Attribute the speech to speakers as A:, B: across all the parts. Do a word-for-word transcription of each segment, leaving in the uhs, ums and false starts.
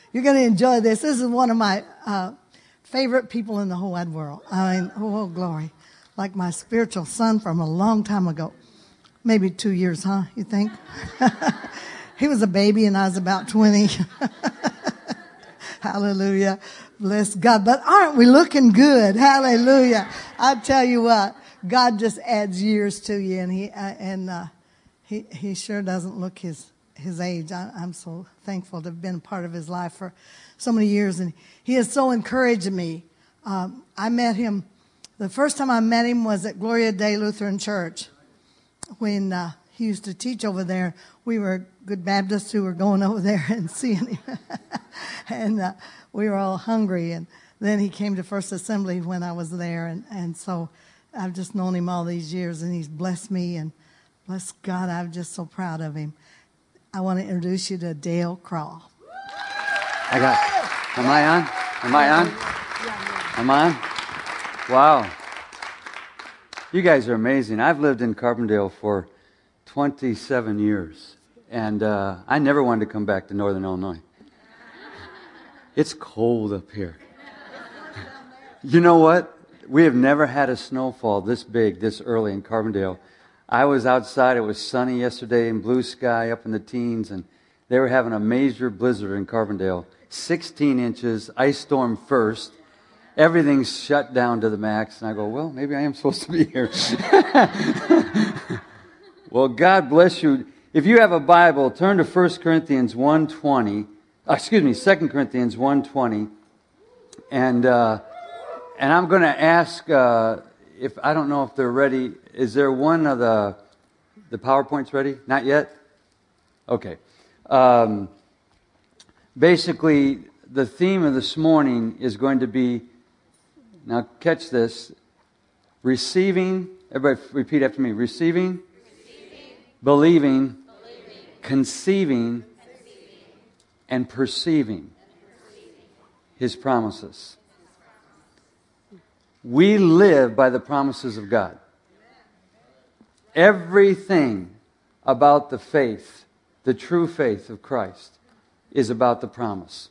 A: You're going to enjoy this. This is one of my uh, favorite people in the whole wide world. I mean, oh, glory. Like my spiritual son from a long time ago. Maybe two years, huh? You think? He was a baby and I was about twenty. Hallelujah. Bless God. But aren't we looking good? Hallelujah. I tell you what, God just adds years to you, and he uh, and uh, he he sure doesn't look his his age. I, I'm so thankful to have been a part of his life for so many years, and he has so encouraged me. Um, I met him, the first time I met him was at Gloria Day Lutheran Church when uh, he used to teach over there. We were good Baptists who were going over there and seeing him. and uh, we were all hungry. And then he came to First Assembly when I was there. And, and so I've just known him all these years, and he's blessed me. And bless God, I'm just so proud of him. I want to introduce you to Dale Crawl.
B: I got, am I on? Am I on? Am I on? Wow. You guys are amazing. I've lived in Carbondale for twenty-seven years, and uh, I never wanted to come back to Northern Illinois. It's cold up here. You know what? We have never had a snowfall this big, this early in Carbondale. I was outside. It was sunny yesterday and blue sky up in the teens, and they were having a major blizzard in Carbondale. sixteen inches, ice storm first. Everything's shut down to the max. And I go, well, maybe I am supposed to be here. Well, God bless you. If you have a Bible, turn to First Corinthians one twenty. Uh, excuse me, Second Corinthians one twenty. And uh, and I'm going to ask, uh, if I don't know if they're ready. Is there one of the, the PowerPoints ready? Not yet? Okay. Um, basically, the theme of this morning is going to be, now catch this, receiving, everybody repeat after me, receiving, receiving believing, believing conceiving, conceiving and, perceiving and perceiving His promises. We live by the promises of God. Everything about the faith, the true faith of Christ, is about the promise.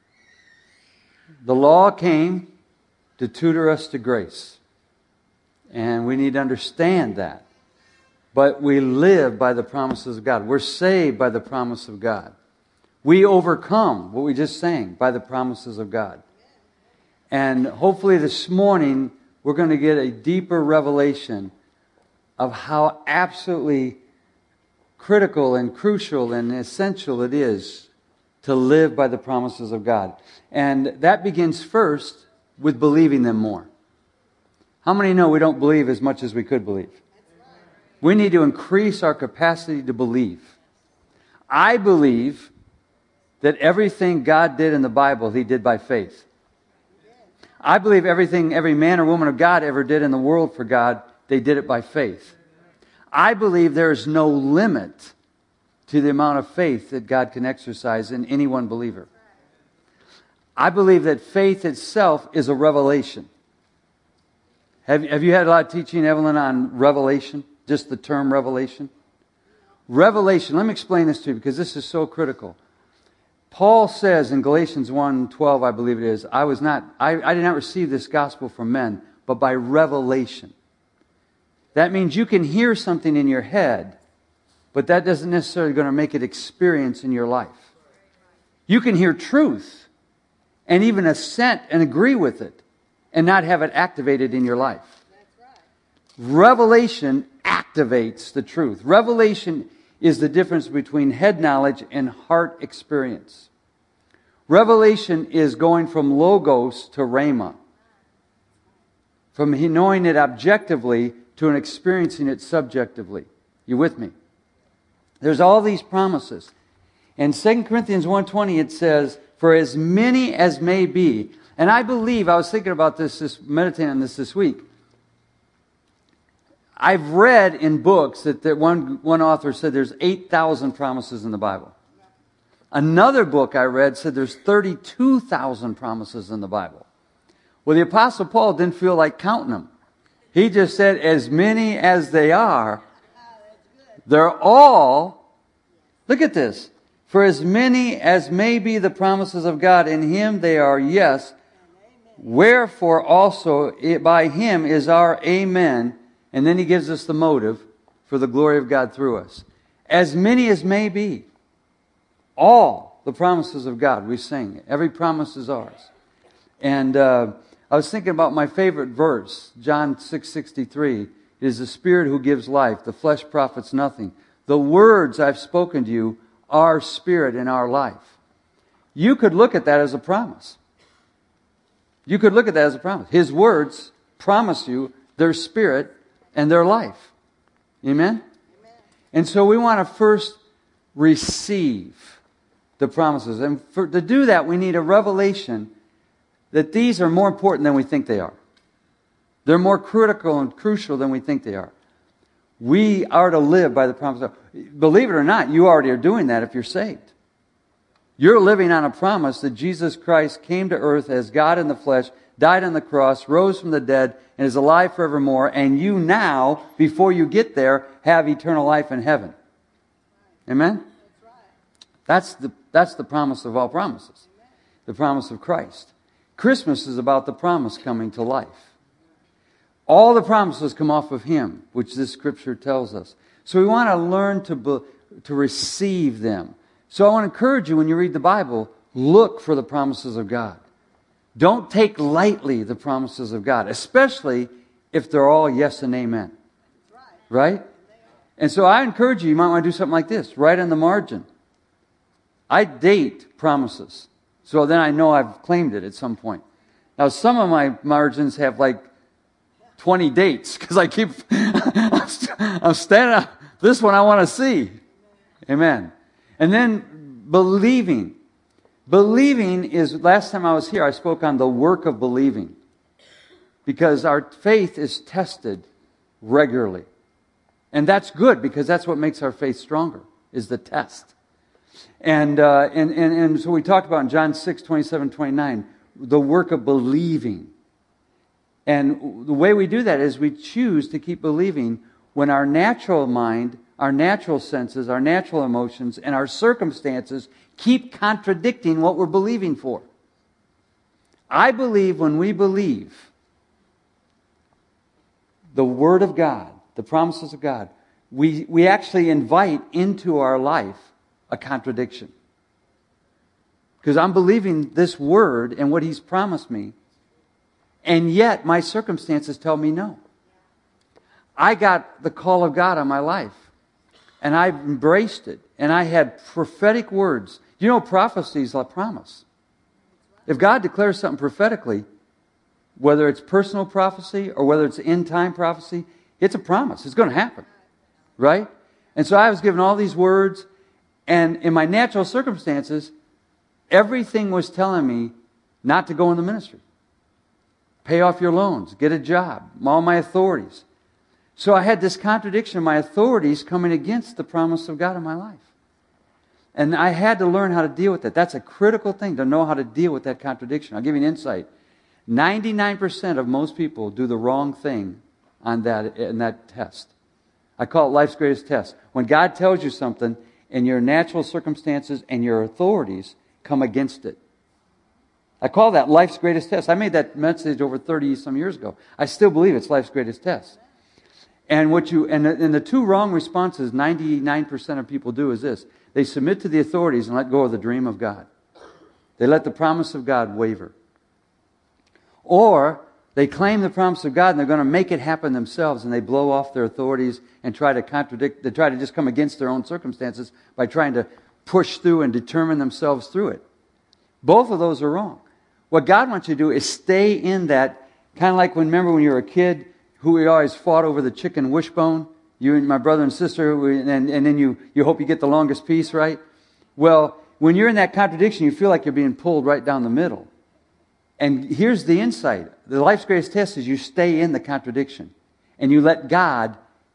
B: The law came to tutor us to grace. And we need to understand that. But we live by the promises of God. We're saved by the promise of God. We overcome, what we just sang, by the promises of God. And hopefully this morning, we're going to get a deeper revelation of how absolutely critical and crucial and essential it is to live by the promises of God. And that begins first with believing them more. How many know we don't believe as much as we could believe? We need to increase our capacity to believe. I believe that everything God did in the Bible, He did by faith. I believe everything every man or woman of God ever did in the world for God, they did it by faith. I believe there is no limit to the amount of faith that God can exercise in any one believer. I believe that faith itself is a revelation. Have, have you had a lot of teaching, Evelyn, on revelation? Just the term revelation? Revelation, let me explain this to you because this is so critical. Paul says in Galatians one twelve, I believe it is, I was not, I, I did not receive this gospel from men, but by revelation. That means you can hear something in your head, but that doesn't necessarily going to make it experience in your life. You can hear truth and even assent and agree with it and not have it activated in your life. Revelation activates the truth. Revelation is the difference between head knowledge and heart experience. Revelation is going from logos to rhema. From knowing it objectively to an experiencing it subjectively. You with me? There's all these promises. In Second Corinthians one twenty it says, for as many as may be. And I believe, I was thinking about this, this meditating on this this week. I've read in books that there, one, one author said there's eight thousand promises in the Bible. Another book I read said there's thirty-two thousand promises in the Bible. Well, the Apostle Paul didn't feel like counting them. He just said, as many as they are, they're all, look at this, For as many as may be the promises of God, in Him they are yes. Wherefore also it, by Him is our amen. And then He gives us the motive for the glory of God through us. As many as may be. All the promises of God. We sing. Every promise is ours. And uh, I was thinking about my favorite verse. John six sixty-three. It is the Spirit who gives life. The flesh profits nothing. The words I've spoken to you are spirit in our life. You could look at that as a promise. You could look at that as a promise. His words promise you their spirit and their life. Amen? Amen. And so we want to first receive the promises. And for, to do that, we need a revelation that these are more important than we think they are. They're more critical and crucial than we think they are. We are to live by the promise of, believe it or not, you already are doing that if you're saved. You're living on a promise that Jesus Christ came to earth as God in the flesh, died on the cross, rose from the dead, and is alive forevermore. And you now, before you get there, have eternal life in heaven. Amen? That's the, that's the promise of all promises. The promise of Christ. Christmas is about the promise coming to life. All the promises come off of Him, which this Scripture tells us. So we want to learn to, be, to receive them. So I want to encourage you, when you read the Bible, look for the promises of God. Don't take lightly the promises of God, especially if they're all yes and amen. Right? And so I encourage you, you might want to do something like this. Write on the margin. I date promises. So then I know I've claimed it at some point. Now some of my margins have like twenty dates, because I keep, I'm standing up. This one I want to see. Amen. And then believing. Believing is, last time I was here, I spoke on the work of believing. Because our faith is tested regularly. And that's good, because that's what makes our faith stronger, is the test. And, uh, and, and, and so we talked about in John six, twenty-seven, twenty-nine, the work of believing. And the way we do that is we choose to keep believing when our natural mind, our natural senses, our natural emotions, and our circumstances keep contradicting what we're believing for. I believe when we believe the Word of God, the promises of God, we, we actually invite into our life a contradiction. Because I'm believing this Word and what He's promised me, and yet my circumstances tell me no. I got the call of God on my life, and I've embraced it, and I had prophetic words. You know, prophecy is like promise. If God declares something prophetically, whether it's personal prophecy or whether it's end-time prophecy, it's a promise. It's going to happen. Right? And so I was given all these words, and in my natural circumstances, everything was telling me not to go in the ministry. Pay off your loans, get a job, all my authorities. So I had this contradiction of my authorities coming against the promise of God in my life. And I had to learn how to deal with that. That's a critical thing, to know how to deal with that contradiction. I'll give you an insight. ninety-nine percent of most people do the wrong thing on that, in that test. I call it life's greatest test. When God tells you something, and your natural circumstances and your authorities come against it. I call that life's greatest test. I made that message over thirty some years ago. I still believe it's life's greatest test. And what you and the, and the two wrong responses ninety-nine percent of people do is this. They submit to the authorities and let go of the dream of God. They let the promise of God waver. Or they claim the promise of God and they're going to make it happen themselves, and they blow off their authorities and try to contradict, they try to just come against their own circumstances by trying to push through and determine themselves through it. Both of those are wrong. What God wants you to do is stay in that, kind of like when, remember when you were a kid, who we always fought over the chicken wishbone, you and my brother and sister, and, and then you, you hope you get the longest piece, right? Well, when you're in that contradiction, you feel like you're being pulled right down the middle. And here's the insight. The life's greatest test is you stay in the contradiction. And you let God...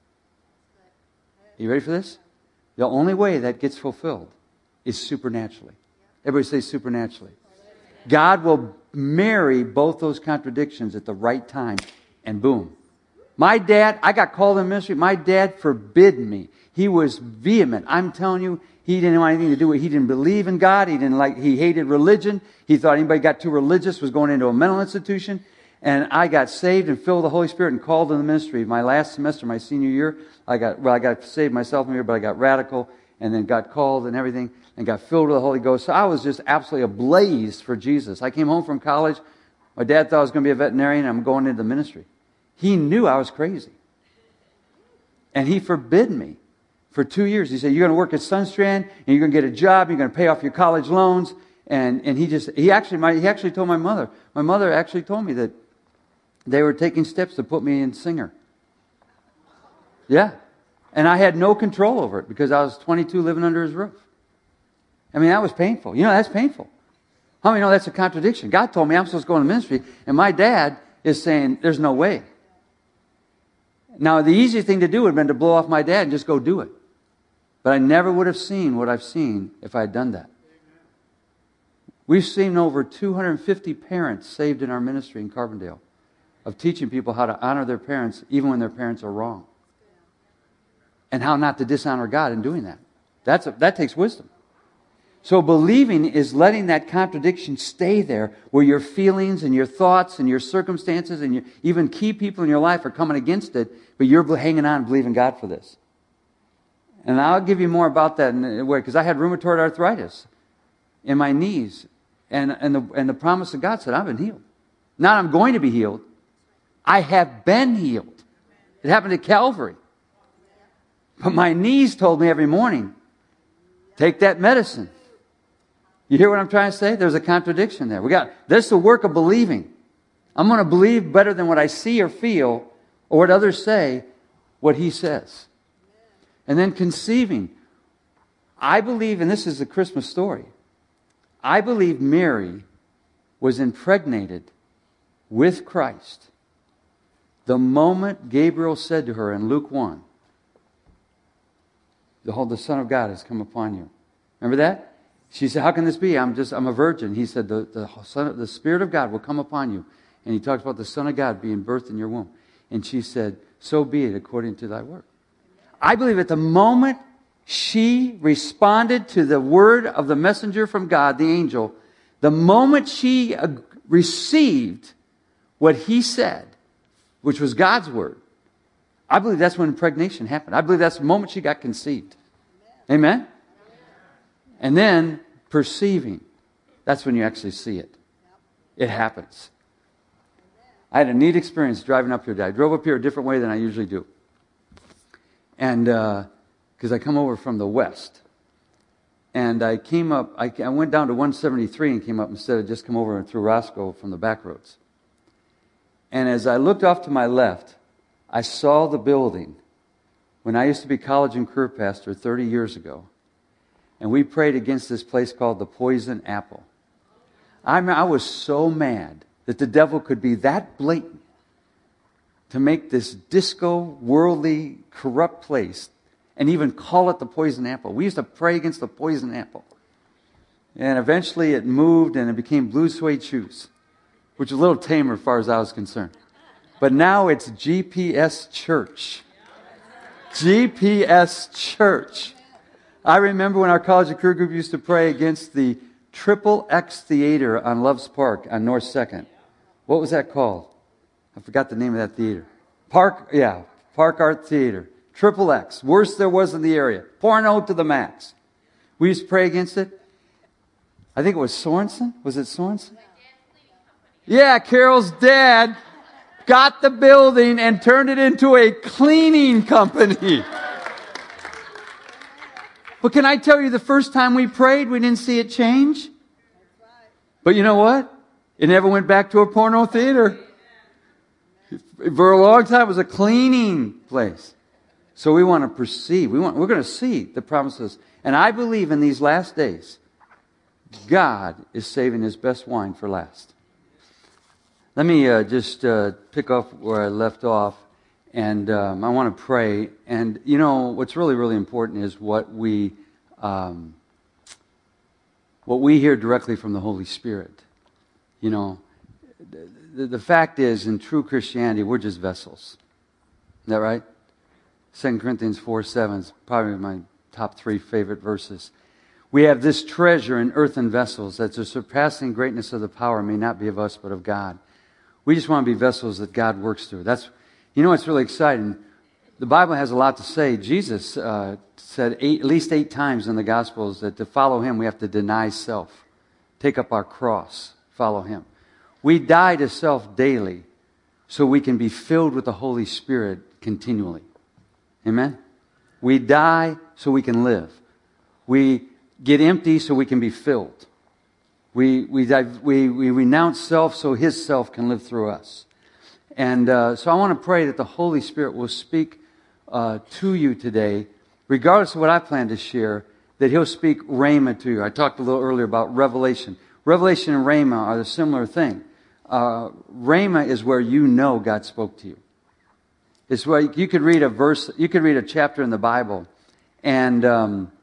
B: You ready for this? The only way that gets fulfilled is supernaturally. Everybody say supernaturally. God will marry both those contradictions at the right time, and boom, My dad, I got called in ministry. My dad forbid me. He was vehement. I'm telling you, he didn't want anything to do with it. He didn't believe in God. He didn't like, he hated religion. He thought anybody got too religious was going into a mental institution. And I got saved and filled with the Holy Spirit and called in the ministry. My last semester, my senior year, I got, well, I got saved myself in here, but I got radical and then got called and everything and got filled with the Holy Ghost. So I was just absolutely ablaze for Jesus. I came home from college. My dad thought I was going to be a veterinarian. And I'm going into the ministry. He knew I was crazy. And he forbid me for two years. He said, you're going to work at Sunstrand and you're going to get a job. You're going to pay off your college loans. And, and he just, he actually, my, he actually told my mother, my mother actually told me that they were taking steps to put me in singer. Yeah. And I had no control over it because I was twenty-two living under his roof. I mean, that was painful. You know, that's painful. How many know that's a contradiction? God told me I'm supposed to go into ministry, and my dad is saying, there's no way. Now, the easy thing to do would have been to blow off my dad and just go do it. But I never would have seen what I've seen if I had done that. We've seen over two hundred fifty parents saved in our ministry in Carbondale of teaching people how to honor their parents even when their parents are wrong. And how not to dishonor God in doing that. That's a, that takes wisdom. So believing is letting that contradiction stay there where your feelings and your thoughts and your circumstances and your, even key people in your life are coming against it, but you're hanging on and believing God for this. And I'll give you more about that in a way, because I had rheumatoid arthritis in my knees. And, and, the, and the promise of God said, I've been healed. Not I'm going to be healed. I have been healed. It happened at Calvary. But my knees told me every morning, take that medicine. You hear what I'm trying to say? There's a contradiction there. We got this is the work of believing. I'm going to believe better than what I see or feel or what others say, what he says. And then conceiving. I believe, and this is the Christmas story, I believe Mary was impregnated with Christ the moment Gabriel said to her in Luke one, Behold, the Son of God has come upon you. Remember that? She said, how can this be? I'm just, I'm a virgin. He said, the, the, Son, the Spirit of God will come upon you. And he talks about the Son of God being birthed in your womb. And she said, so be it according to thy word. I believe at the moment she responded to the word of the messenger from God, the angel, the moment she uh, received what he said, which was God's word, I believe that's when impregnation happened. I believe that's the moment she got conceived. Amen? Amen? And then perceiving. That's when you actually see it. It happens. I had a neat experience driving up here today. I drove up here a different way than I usually do. And because uh, I come over from the west. And I came up, I, I went down to one seventy-three and came up instead of just come over through Roscoe from the back roads. And as I looked off to my left, I saw the building when I used to be college and career pastor thirty years ago. And we prayed against this place called the Poison Apple. I, I was so mad that the devil could be that blatant to make this disco, worldly, corrupt place and even call it the Poison Apple. We used to pray against the Poison Apple. And eventually it moved and it became Blue Suede Shoes, which is a little tamer as far as I was concerned. But now it's G P S Church. G P S Church. I remember when our college and career group used to pray against the Triple X Theater on Loves Park on North second. What was that called? I forgot the name of that theater. Park, yeah, Park Art Theater. Triple X. Worst there was in the area. Porno to the max. We used to pray against it. I think it was Sorensen. Was it Sorensen? Yeah, Carol's dad got the building and turned it into a cleaning company. But can I tell you, the first time we prayed, we didn't see it change. But you know what? It never went back to a porno theater. For a long time, it was a cleaning place. So we want to perceive. We want, we're going to see the promises. And I believe in these last days, God is saving his best wine for last. Let me uh, just uh, pick up where I left off. And um, I want to pray. And, you know, what's really, really important is what we um, what we hear directly from the Holy Spirit. You know, the, the fact is, in true Christianity, we're just vessels. that right? Second Corinthians four seven is probably my top three favorite verses. We have this treasure in earthen vessels, that the surpassing greatness of the power may not be of us, but of God. We just want to be vessels that God works through. That's, you know what's really exciting? The Bible has a lot to say. Jesus uh, said eight, at least eight times in the Gospels that to follow Him, we have to deny self, take up our cross, follow Him. We die to self daily so we can be filled with the Holy Spirit continually. Amen? We die so we can live. We get empty so we can be filled. We we we, we renounce self so His self can live through us. And uh, so I want to pray that the Holy Spirit will speak uh, to you today, regardless of what I plan to share, that He'll speak rhema to you. I talked a little earlier about revelation. Revelation and rhema are the similar thing. Uh, rhema is where you know God spoke to you. It's where you could read a verse, you could read a chapter in the Bible, and um,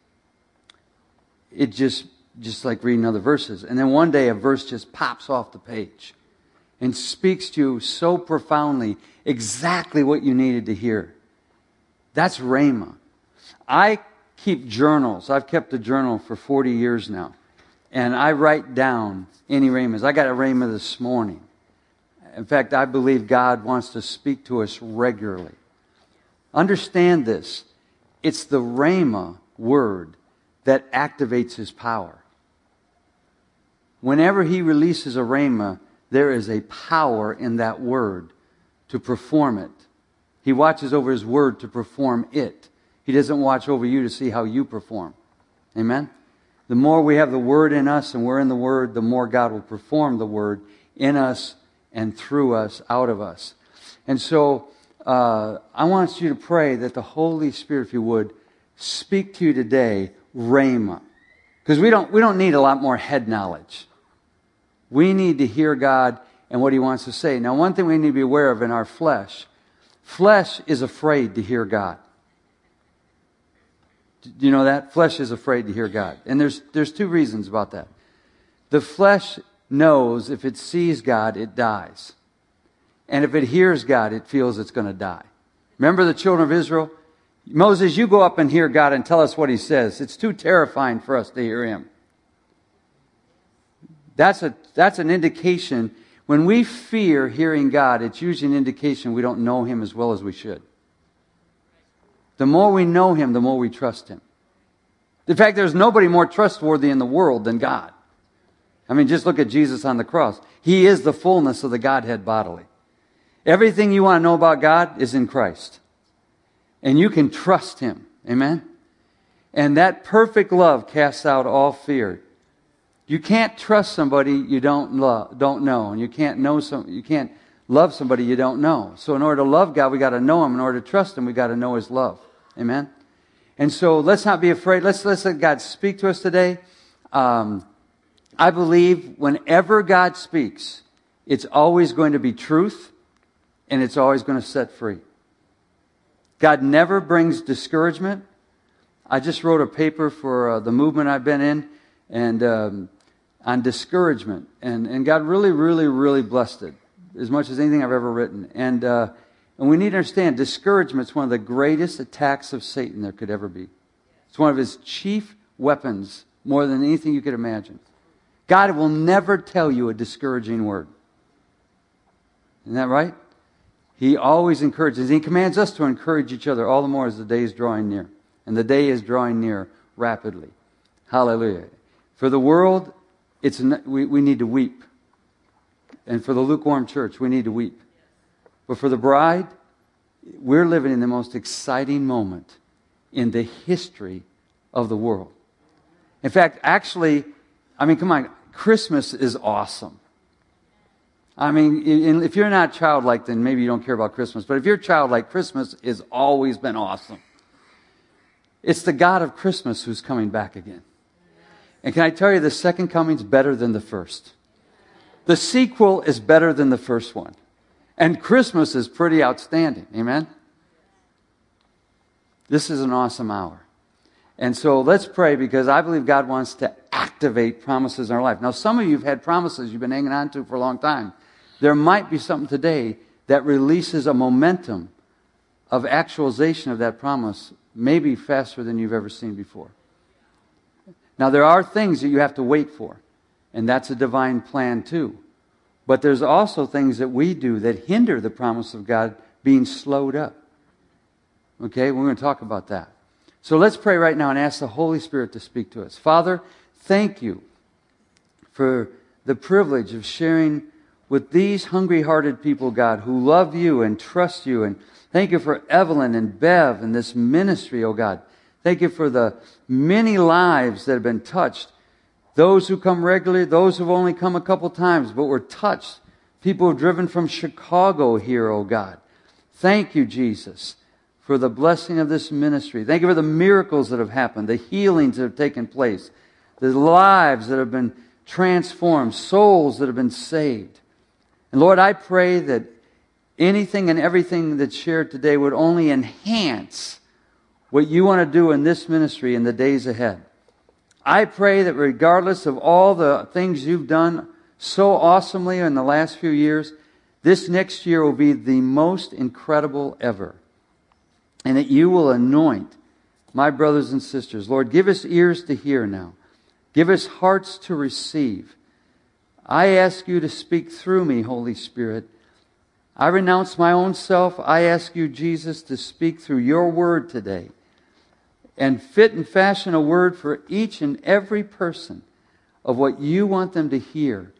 B: it just, just like reading other verses. And then one day a verse just pops off the page and speaks to you so profoundly, exactly what you needed to hear. That's rhema. I keep journals. I've kept a journal for forty years now. And I write down any rhemas. I got a rhema this morning. In fact, I believe God wants to speak to us regularly. Understand this. It's the rhema word that activates His power. Whenever He releases a rhema, there is a power in that word to perform it. He watches over His word to perform it. He doesn't watch over you to see how you perform. Amen? The more we have the word in us and we're in the word, the more God will perform the word in us and through us, out of us. And so uh, I want you to pray that the Holy Spirit, if you would, speak to you today, rhema. Because we don't, we don't need a lot more head knowledge. We need to hear God and what He wants to say. Now, one thing we need to be aware of in our flesh, flesh is afraid to hear God. Do you know that? Flesh is afraid to hear God. And there's there's two reasons about that. The flesh knows if it sees God, it dies. And if it hears God, it feels it's going to die. Remember the children of Israel? Moses, you go up and hear God and tell us what He says. It's too terrifying for us to hear Him. That's a that's an indication. When we fear hearing God, it's usually an indication we don't know Him as well as we should. The more we know Him, the more we trust Him. In fact, there's nobody more trustworthy in the world than God. I mean, just look at Jesus on the cross. He is the fullness of the Godhead bodily. Everything you want to know about God is in Christ. And you can trust Him. Amen? And that perfect love casts out all fear. You can't trust somebody you don't love, don't know. And you can't know some, you can't love somebody you don't know. So in order to love God, we got to know Him. In order to trust Him, we got to know His love. Amen? And so let's not be afraid. Let's, let's let God speak to us today. Um, I believe whenever God speaks, it's always going to be truth, and it's always going to set free. God never brings discouragement. I just wrote a paper for uh, the movement I've been in, and um, on discouragement. And, and God really, really, really blessed it, as much as anything I've ever written. And uh, and we need to understand, discouragement is one of the greatest attacks of Satan there could ever be. It's one of his chief weapons, more than anything you could imagine. God will never tell you a discouraging word. Isn't that right? He always encourages. He commands us to encourage each other all the more as the day is drawing near. And the day is drawing near rapidly. Hallelujah. For the world, it's we, we need to weep. And for the lukewarm church, we need to weep. But for the bride, we're living in the most exciting moment in the history of the world. In fact, actually, I mean, come on, Christmas is awesome. I mean, if you're not childlike, then maybe you don't care about Christmas. But if you're childlike, Christmas has always been awesome. It's the God of Christmas who's coming back again. And can I tell you, the second coming's better than the first. The sequel is better than the first one. And Christmas is pretty outstanding. Amen? This is an awesome hour. And so let's pray, because I believe God wants to activate promises in our life. Now, some of you have had promises you've been hanging on to for a long time. There might be something today that releases a momentum of actualization of that promise may be faster than you've ever seen before. Now, there are things that you have to wait for, and that's a divine plan too. But there's also things that we do that hinder the promise of God being slowed up. Okay, we're going to talk about that. So let's pray right now and ask the Holy Spirit to speak to us. Father, thank you for the privilege of sharing with these hungry-hearted people, God, who love you and trust you. And thank you for Evelyn and Bev and this ministry, oh God. Thank you for the many lives that have been touched. Those who come regularly, those who've only come a couple times, but were touched. People who've driven from Chicago here, oh God. Thank you, Jesus, for the blessing of this ministry. Thank you for the miracles that have happened, the healings that have taken place, the lives that have been transformed, souls that have been saved. And Lord, I pray that anything and everything that's shared today would only enhance what you want to do in this ministry in the days ahead. I pray that regardless of all the things you've done so awesomely in the last few years, this next year will be the most incredible ever. And that you will anoint my brothers and sisters. Lord, give us ears to hear now. Give us hearts to receive. I ask you to speak through me, Holy Spirit. I renounce my own self. I ask you, Jesus, to speak through your word today. And fit and fashion a word for each and every person of what you want them to hear.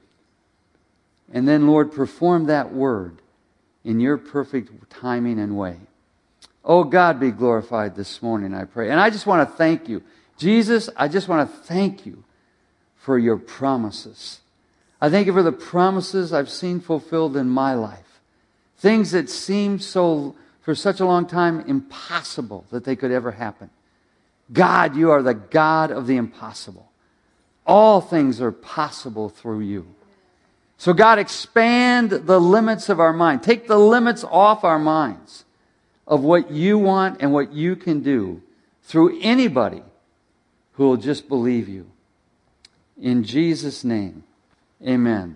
B: And then, Lord, perform that word in your perfect timing and way. Oh, God, be glorified this morning, I pray. And I just want to thank you. Jesus, I just want to thank you for your promises. I thank you for the promises I've seen fulfilled in my life. Things that seemed so, for such a long time, impossible that they could ever happen. God, you are the God of the impossible. All things are possible through you. So God, expand the limits of our mind. Take the limits off our minds of what you want and what you can do through anybody who will just believe you. In Jesus' name, amen.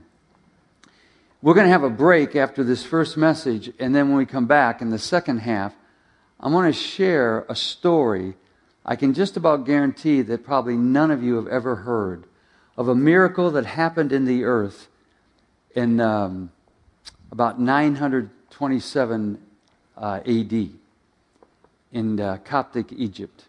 B: We're going to have a break after this first message, and then when we come back in the second half, I'm going to share a story I can just about guarantee that probably none of you have ever heard of a miracle that happened in the earth in um, about nine twenty-seven uh, A D in uh, Coptic Egypt.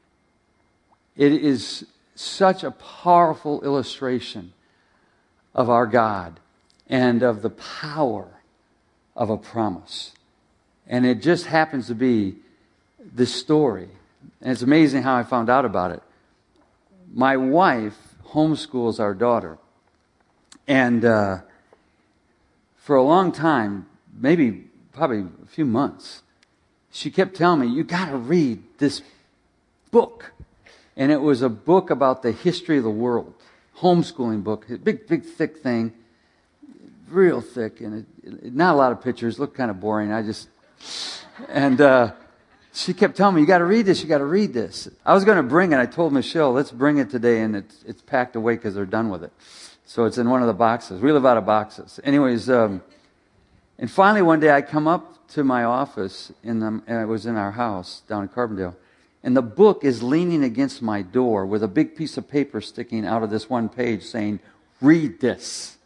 B: It is such a powerful illustration of our God and of the power of a promise. And it just happens to be this story. And it's amazing how I found out about it. My wife homeschools our daughter. And uh, for a long time, maybe probably a few months, she kept telling me, you got to read this book. And it was a book about the history of the world. Homeschooling book. Big, big, thick thing. Real thick. And it, it, not a lot of pictures. Looked kind of boring. I just... And... Uh, She kept telling me, you got to read this, you got to read this. I was going to bring it. I told Michelle, let's bring it today, and it's, it's packed away because they're done with it. So it's in one of the boxes. We live out of boxes. Anyways, um, and finally one day I come up to my office, in the, and it was in our house down in Carbondale, and the book is leaning against my door with a big piece of paper sticking out of this one page saying, read this.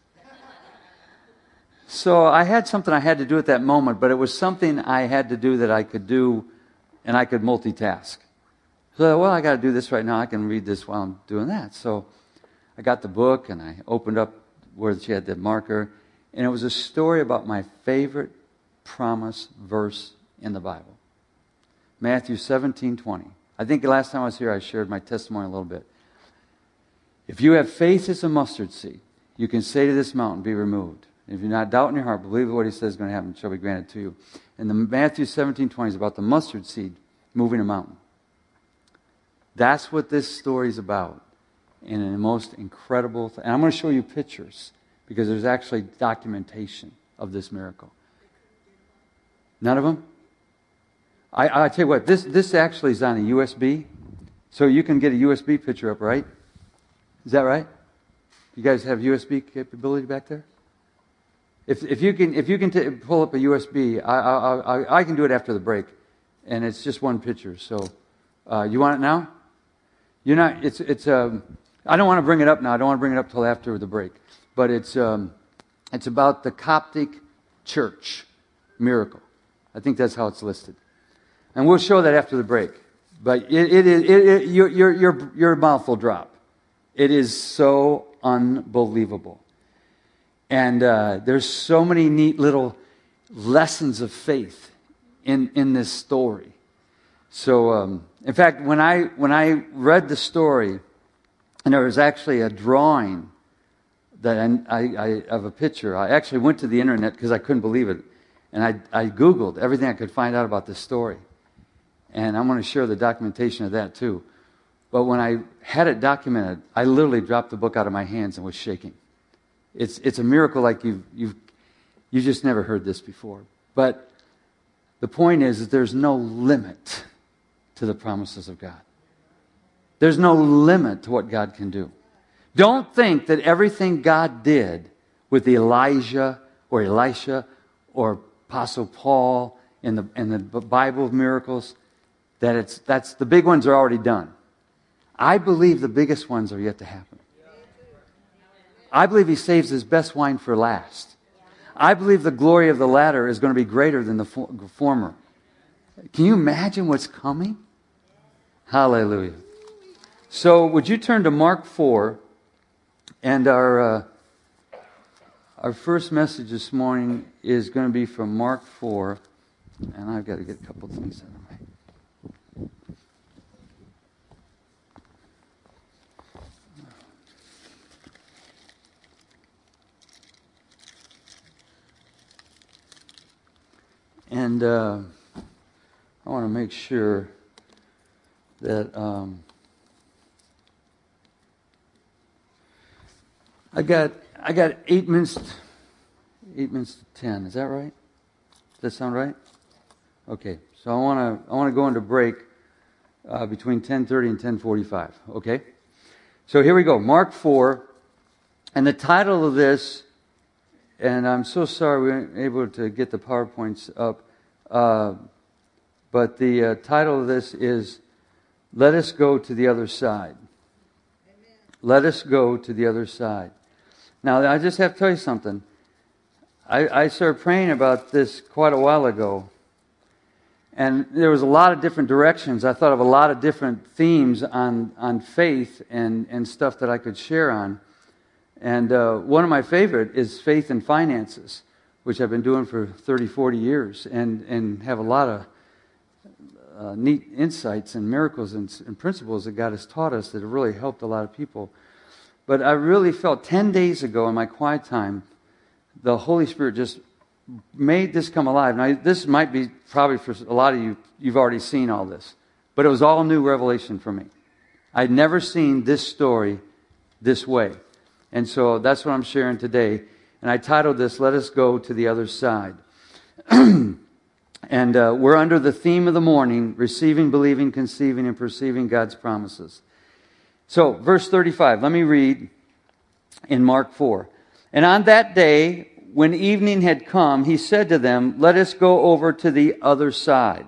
B: So I had something I had to do at that moment, but it was something I had to do that I could do and I could multitask. So, well, I got to do this right now. I can read this while I'm doing that. So I got the book, and I opened up where she had the marker, and it was a story about my favorite promise verse in the Bible. Matthew seventeen twenty. I think the last time I was here, I shared my testimony a little bit. If you have faith as a mustard seed, you can say to this mountain, be removed. If you're not doubting in your heart, believe what he says is going to happen, it shall be granted to you. And the Matthew seventeen twenty is about the mustard seed moving a mountain. That's what this story is about. And in the most incredible thing. And I'm going to show you pictures because there's actually documentation of this miracle. None of them? I, I tell you what, this, this actually is on a U S B. So you can get a U S B picture up, right? Is that right? You guys have U S B capability back there? If if you can if you can t- pull up a U S B, I, I I I can do it after the break. and it's just one picture. So, uh, you want it now? You're not. It's it's. Um, I don't want to bring it up now. I don't want to bring it up till after the break. But it's um, it's about the Coptic Church miracle. I think that's how it's listed, and we'll show that after the break. But it it is it, it, your your your your mouth will drop. It is so unbelievable, and uh, there's so many neat little lessons of faith in in this story. So, um, in fact, when I when I read the story, and there was actually a drawing that I, I, I of a picture. I actually went to the internet because I couldn't believe it, and I I Googled everything I could find out about this story, and I'm going to share the documentation of that too. But when I had it documented, I literally dropped the book out of my hands and was shaking. It's it's a miracle like you've you've you just never heard this before. But the point is that there's no limit to the promises of God. There's no limit to what God can do. Don't think that everything God did with Elijah or Elisha or Apostle Paul in the in the Bible of miracles, that it's that's the big ones are already done. I believe the biggest ones are yet to happen. I believe He saves His best wine for last. I believe the glory of the latter is going to be greater than the former. Can you imagine what's coming? Hallelujah. So would you turn to Mark four, and our uh, our first message this morning is going to be from Mark four, and I've got to get a couple of things out of my And uh, I want to make sure that um, I got I got eight minutes eight minutes to ten. Is that right? Does that sound right? Okay. So I want to I want to go into break uh, between ten thirty and ten forty-five. Okay. So here we go. Mark four, and the title of this. And I'm so sorry we weren't able to get the PowerPoints up. Uh, but the uh, title of this is, Let Us Go to the Other Side. Amen. Let us go to the other side. Now, I just have to tell you something. I, I started praying about this quite a while ago. And there was a lot of different directions. I thought of a lot of different themes on, on faith and, and stuff that I could share on. And uh, one of my favorite is faith and finances, which I've been doing for thirty, forty years, and, and have a lot of uh, neat insights and miracles and, and principles that God has taught us that have really helped a lot of people. But I really felt ten days ago in my quiet time, the Holy Spirit just made this come alive. Now, this might be probably for a lot of you, you've already seen all this, but it was all new revelation for me. I'd never seen this story this way. And so that's what I'm sharing today. And I titled this, Let Us Go to the Other Side. And uh, we're under the theme of the morning, receiving, believing, conceiving, and perceiving God's promises. So, verse thirty-five, let me read in Mark four. And on that day, when evening had come, He said to them, Let us go over to the other side.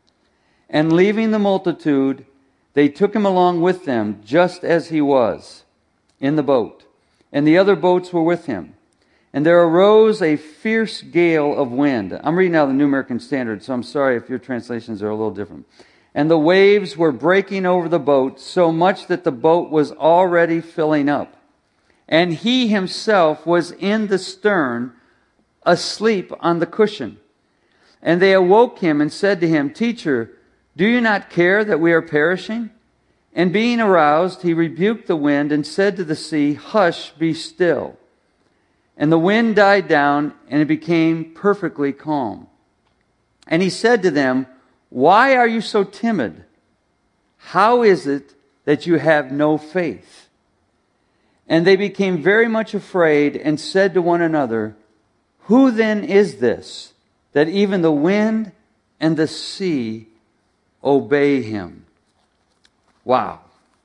B: And leaving the multitude, they took Him along with them, just as He was, in the boat. And the other boats were with Him. And there arose a fierce gale of wind. I'm reading out the New American Standard, so I'm sorry if your translations are a little different. And the waves were breaking over the boat, so much that the boat was already filling up. And He Himself was in the stern, asleep on the cushion. And they awoke Him and said to Him, Teacher, do you not care that we are perishing? And being aroused, He rebuked the wind and said to the sea, Hush, be still. And the wind died down, and it became perfectly calm. And He said to them, Why are you so timid? How is it that you have no faith? And they became very much afraid and said to one another, Who then is this, that even the wind and the sea obey Him? Wow.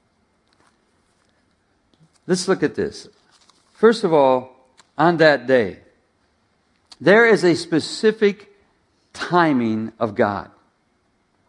B: Let's look at this. First of all, on that day, there is a specific timing of God.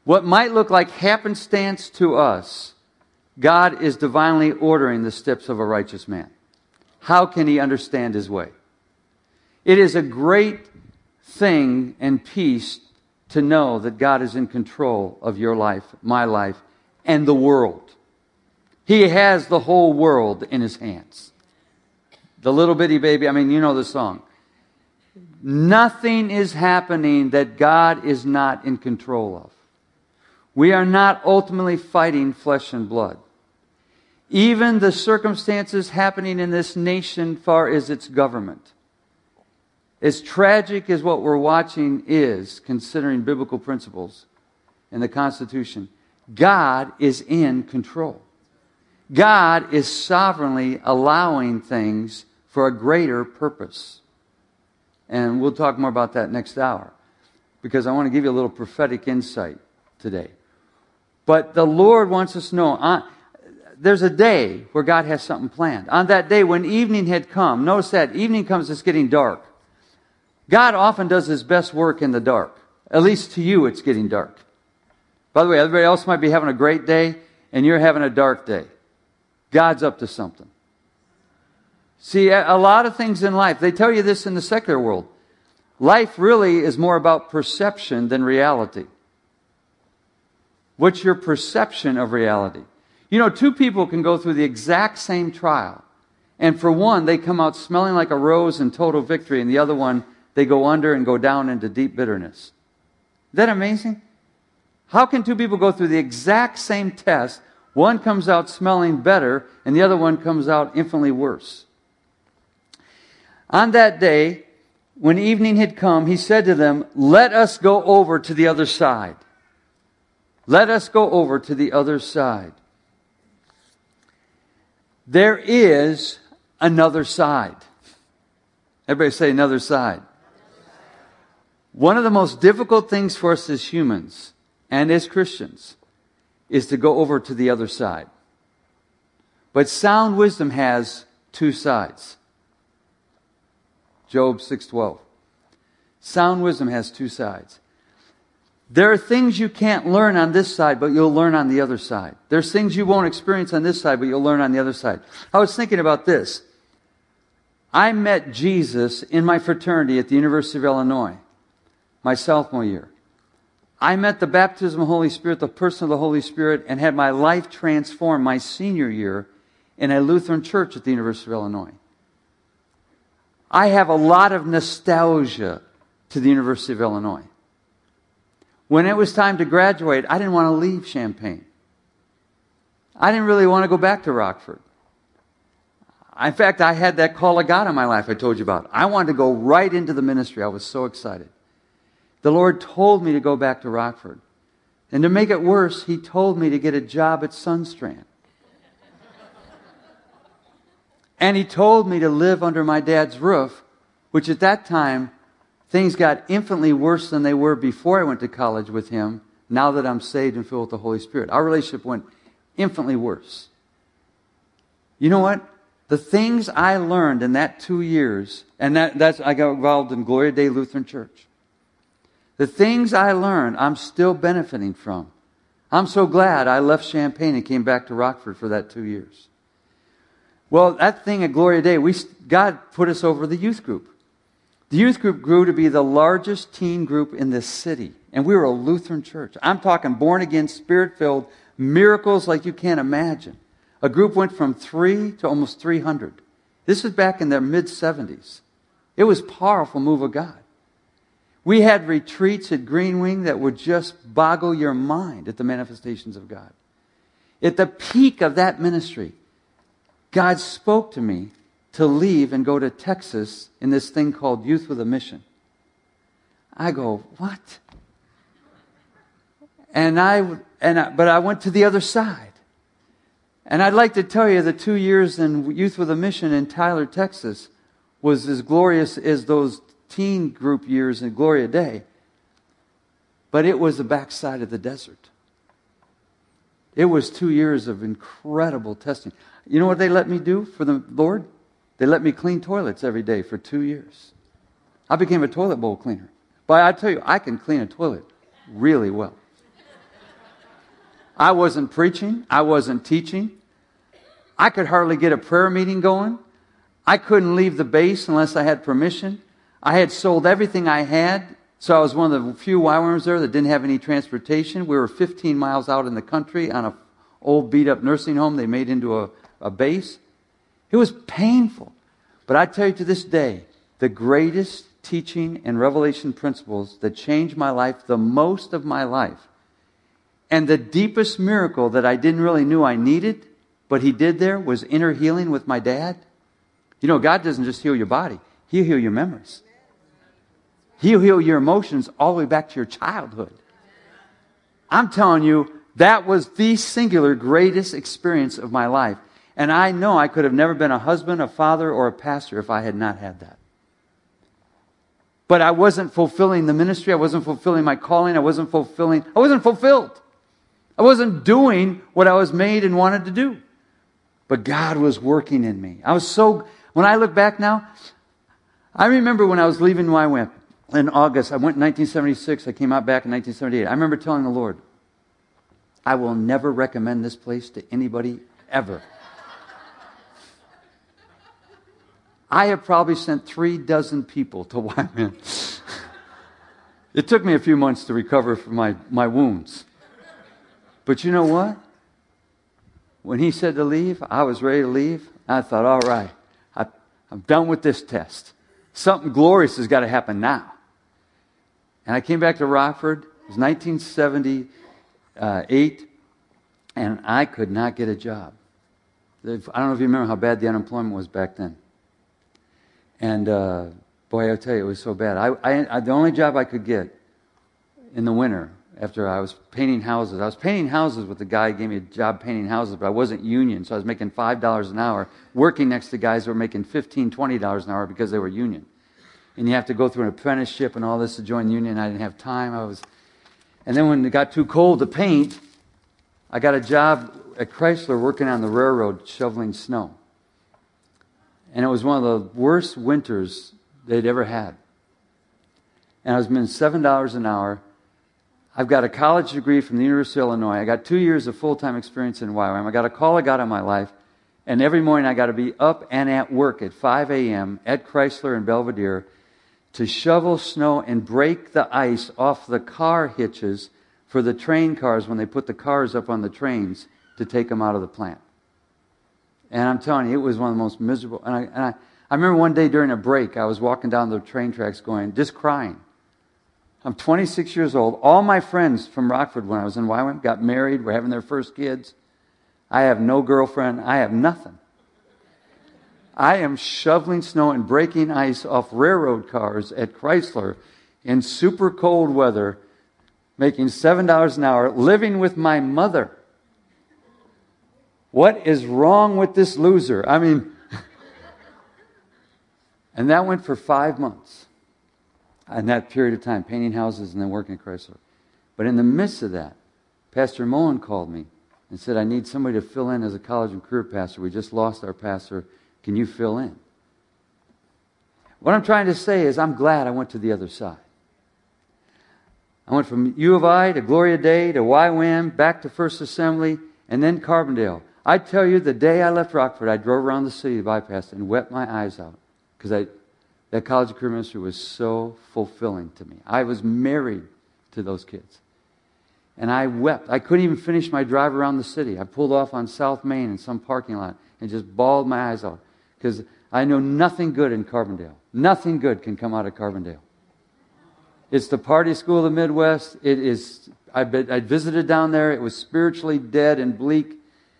B: What might look like happenstance to us, God is divinely ordering the steps of a righteous man. How can he understand his way? It is a great thing and peace to know that God is in control of your life, my life, and the world. He has the whole world in his hands. The little bitty baby, I mean, you know the song. Nothing is happening that God is not in control of. We are not ultimately fighting flesh and blood. Even the circumstances happening in this nation far as its government, as tragic as what we're watching is, considering biblical principles and the Constitution, God is in control. God is sovereignly allowing things for a greater purpose. And we'll talk more about that next hour, because I want to give you a little prophetic insight today. But the Lord wants us to know, uh, there's a day where God has something planned. On that day when evening had come, notice that, evening comes, it's getting dark. God often does his best work in the dark. At least to you, it's getting dark. By the way, everybody else might be having a great day, and you're having a dark day. God's up to something. See, a lot of things in life, they tell you this in the secular world. Life really is more about perception than reality. What's your perception of reality? You know, two people can go through the exact same trial. And for one, they come out smelling like a rose in total victory. And the other one, they go under and go down into deep bitterness. Is that amazing? How can two people go through the exact same test? One comes out smelling better, and the other one comes out infinitely worse. On that day, when evening had come, he said to them, "Let us go over to the other side." Let us go over to the other side. There is another side. Everybody say another side. One of the most difficult things for us as humans and as Christians is to go over to the other side. But sound wisdom has two sides. Job six twelve. Sound wisdom has two sides. There are things you can't learn on this side, but you'll learn on the other side. There's things you won't experience on this side, but you'll learn on the other side. I was thinking about this. I met Jesus in my fraternity at the University of Illinois, my sophomore year. I met the baptism of the Holy Spirit, the person of the Holy Spirit, and had my life transformed my senior year in a Lutheran church at the University of Illinois. I have a lot of nostalgia to the University of Illinois. When it was time to graduate, I didn't want to leave Champaign. I didn't really want to go back to Rockford. In fact, I had that call of God in my life I told you about. I wanted to go right into the ministry. I was so excited. The Lord told me to go back to Rockford. And to make it worse, He told me to get a job at Sunstrand. And He told me to live under my dad's roof, which at that time, things got infinitely worse than they were before I went to college with him, now that I'm saved and filled with the Holy Spirit. Our relationship went infinitely worse. You know what? The things I learned in that two years, and that, that's I got involved in Gloria Dei Lutheran Church. The things I learned, I'm still benefiting from. I'm so glad I left Champaign and came back to Rockford for that two years. Well, that thing at Gloria Dei, we, God put us over the youth group. The youth group grew to be the largest teen group in this city. And we were a Lutheran church. I'm talking born-again, spirit-filled, miracles like you can't imagine. A group went from three to almost three hundred. This was back in their mid-seventies. It was a powerful move of God. We had retreats at Green Wing that would just boggle your mind at the manifestations of God. At the peak of that ministry, God spoke to me to leave and go to Texas in this thing called Youth with a Mission. I go, what? And I, and I, but I went to the other side. And I'd like to tell you the two years in Youth with a Mission in Tyler, Texas, was as glorious as those teen group years in Gloria Dei. But it was the backside of the desert. It was two years of incredible testing. You know what they let me do for the Lord? They let me clean toilets every day for two years. I became a toilet bowl cleaner. But I tell you, I can clean a toilet really well. I wasn't preaching. I wasn't teaching. I could hardly get a prayer meeting going. I couldn't leave the base unless I had permission. I had sold everything I had, so I was one of the few Y WAMers there that didn't have any transportation. We were fifteen miles out in the country on an old beat-up nursing home they made into a, a base. It was painful. But I tell you to this day, the greatest teaching and revelation principles that changed my life the most of my life, and the deepest miracle that I didn't really knew I needed, but He did there, was inner healing with my dad. You know, God doesn't just heal your body. He'll heal your memories. He'll heal your emotions all the way back to your childhood. I'm telling you, that was the singular greatest experience of my life. And I know I could have never been a husband, a father, or a pastor if I had not had that. But I wasn't fulfilling the ministry. I wasn't fulfilling my calling. I wasn't fulfilling, I wasn't fulfilled. I wasn't doing what I was made and wanted to do. But God was working in me. I was so, when I look back now, I remember when I was leaving Y WAM in August. I went in nineteen seventy-six. I came out back in nineteen seventy-eight. I remember telling the Lord, I will never recommend this place to anybody ever. I have probably sent three dozen people to Y WAM. It took me a few months to recover from my, my wounds. But you know what? When He said to leave, I was ready to leave. I thought, all right, I, I'm done with this test. Something glorious has got to happen now. And I came back to Rockford. It was nineteen seventy-eight, and I could not get a job. I don't know if you remember how bad the unemployment was back then. And uh, boy, I'll tell you, it was so bad. I, I, I, the only job I could get in the winter, after I was painting houses, I was painting houses with the guy who gave me a job painting houses, but I wasn't union, so I was making five dollars an hour, working next to guys who were making fifteen dollars, twenty dollars an hour because they were union. And you have to go through an apprenticeship and all this to join union. I didn't have time. I was, and then when it got too cold to paint, I got a job at Chrysler working on the railroad shoveling snow. And it was one of the worst winters they'd ever had. And I was making seven dollars an hour. I've got a college degree from the University of Illinois. I got two years of full-time experience in Y WAM. I got a call I got in my life. And every morning I got to be up and at work at five a.m. at Chrysler in Belvedere to shovel snow and break the ice off the car hitches for the train cars when they put the cars up on the trains to take them out of the plant. And I'm telling you, it was one of the most miserable. And I, and I, I remember one day during a break, I was walking down the train tracks going, just crying. I'm twenty-six years old. All my friends from Rockford when I was in Y WAM got married, were having their first kids. I have no girlfriend. I have nothing. I am shoveling snow and breaking ice off railroad cars at Chrysler in super cold weather, making seven dollars an hour, living with my mother. What is wrong with this loser? I mean, and that went for five months. In that period of time, painting houses and then working at Chrysler. But in the midst of that, Pastor Mullen called me and said, I need somebody to fill in as a college and career pastor. We just lost our pastor. Can you fill in? What I'm trying to say is I'm glad I went to the other side. I went from U of I to Gloria Day to Y WAM, back to First Assembly, and then Carbondale. I tell you, the day I left Rockford, I drove around the city to bypass and wept my eyes out because I... that college and career ministry was so fulfilling to me. I was married to those kids. And I wept. I couldn't even finish my drive around the city. I pulled off on South Main in some parking lot and just bawled my eyes out. Because I know nothing good in Carbondale. Nothing good can come out of Carbondale. It's the party school of the Midwest. It is. I I visited down there. It was spiritually dead and bleak.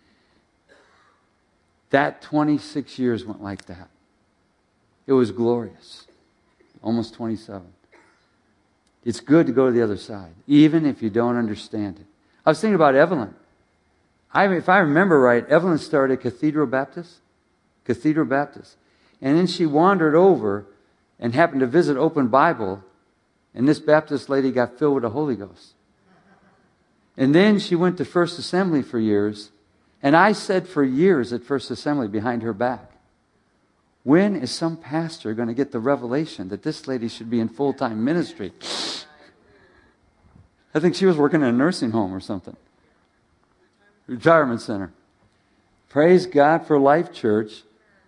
B: That twenty-six years went like that. It was glorious. Almost twenty-seven. It's good to go to the other side, even if you don't understand it. I was thinking about Evelyn. I, if I remember right, Evelyn started Cathedral Baptist. Cathedral Baptist. And then she wandered over and happened to visit Open Bible, and this Baptist lady got filled with the Holy Ghost. And then she went to First Assembly for years, and I said for years at First Assembly behind her back, when is some pastor going to get the revelation that this lady should be in full-time ministry? I think she was working in a nursing home or something. retirement center. Praise God for Life Church.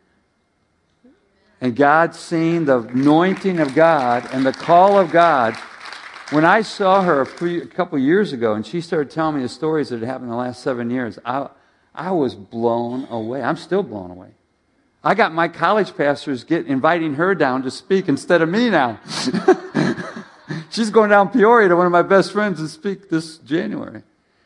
B: And God seeing the anointing of God and the call of God. When I saw her a, few, a couple years ago and she started telling me the stories that had happened in the last seven years, I, I was blown away. I'm still blown away. I got my college pastors get inviting her down to speak instead of me now. She's going down Peoria to one of my best friends to speak this January.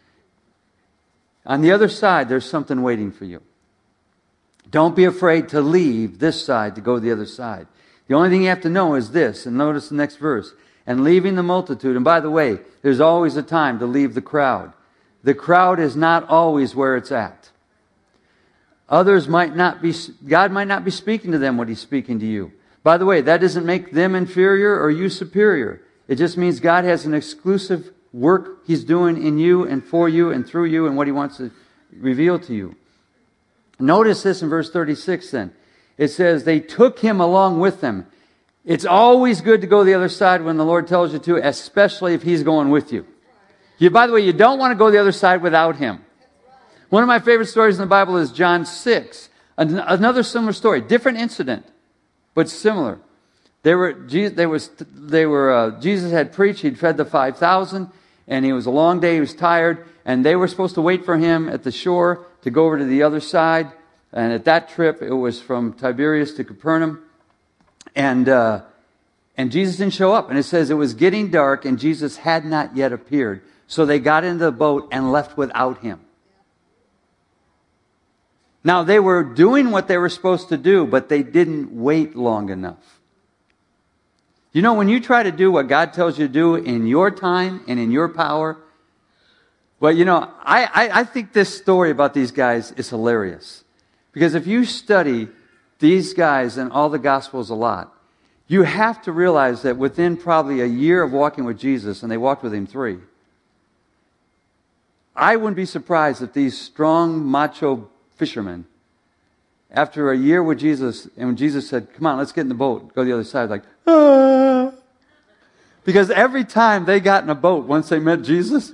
B: On the other side, there's something waiting for you. Don't be afraid to leave this side to go to the other side. The only thing you have to know is this, and notice the next verse. And leaving the multitude, and by the way, there's always a time to leave the crowd. The crowd is not always where it's at. Others might not be, God might not be speaking to them what He's speaking to you. By the way, that doesn't make them inferior or you superior. It just means God has an exclusive work He's doing in you and for you and through you and what He wants to reveal to you. Notice this in verse thirty-six then. It says, they took Him along with them. It's always good to go to the other side when the Lord tells you to, especially if He's going with you. You, by the way, you don't want to go to the other side without Him. One of my favorite stories in the Bible is John six. Another similar story, different incident, but similar. They were, they was, they were, uh, Jesus had preached, He'd fed the five thousand, and it was a long day, He was tired, and they were supposed to wait for Him at the shore to go over to the other side. And at that trip, it was from Tiberias to Capernaum. And uh, and Jesus didn't show up. And it says it was getting dark and Jesus had not yet appeared. So they got into the boat and left without Him. Now, they were doing what they were supposed to do, but they didn't wait long enough. You know, when you try to do what God tells you to do in your time and in your power, well, you know, I, I, I think this story about these guys is hilarious. Because if you study these guys and all the Gospels a lot, you have to realize that within probably a year of walking with Jesus, and they walked with Him three, I wouldn't be surprised if these strong, macho fishermen, after a year with Jesus, and when Jesus said, come on, let's get in the boat, go to the other side, like, ah. Because every time they got in a boat, once they met Jesus,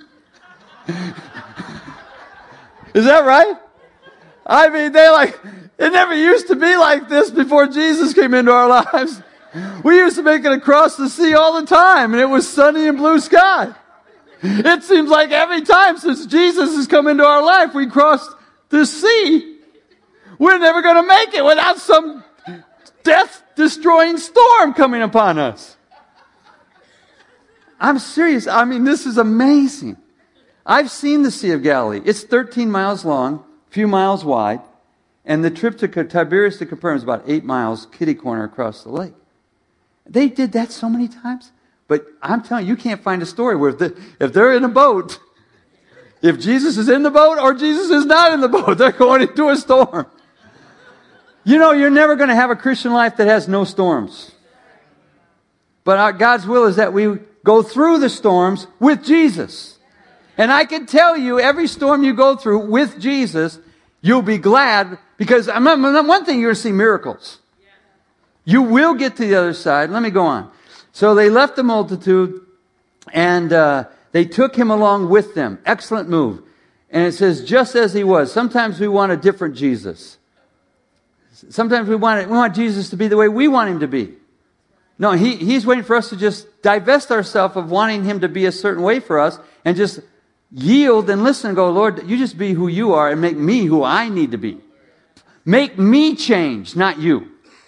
B: is that right? I mean, they like, it never used to be like this before Jesus came into our lives. We used to make it across the sea all the time, and it was sunny and blue sky. It seems like every time since Jesus has come into our life, we crossed the sea. We're never going to make it without some death-destroying storm coming upon us. I'm serious. I mean, this is amazing. I've seen the Sea of Galilee. It's thirteen miles long, a few miles wide, and the trip to Tiberias to Capernaum is about eight miles, kitty corner across the lake. They did that so many times. But I'm telling you, you can't find a story where if, the, if they're in a boat, if Jesus is in the boat or Jesus is not in the boat, they're going into a storm. You know, you're never going to have a Christian life that has no storms. But our, God's will is that we go through the storms with Jesus. And I can tell you, every storm you go through with Jesus, you'll be glad, because I'm not, one thing, you're going to see miracles. You will get to the other side. Let me go on. So they left the multitude, and uh, they took Him along with them. Excellent move. And it says, just as He was. Sometimes we want a different Jesus. Sometimes we want, it, we want Jesus to be the way we want Him to be. No, he, He's waiting for us to just divest ourselves of wanting Him to be a certain way for us, and just yield and listen and go, Lord, you just be who you are and make me who I need to be. Make me change, not you.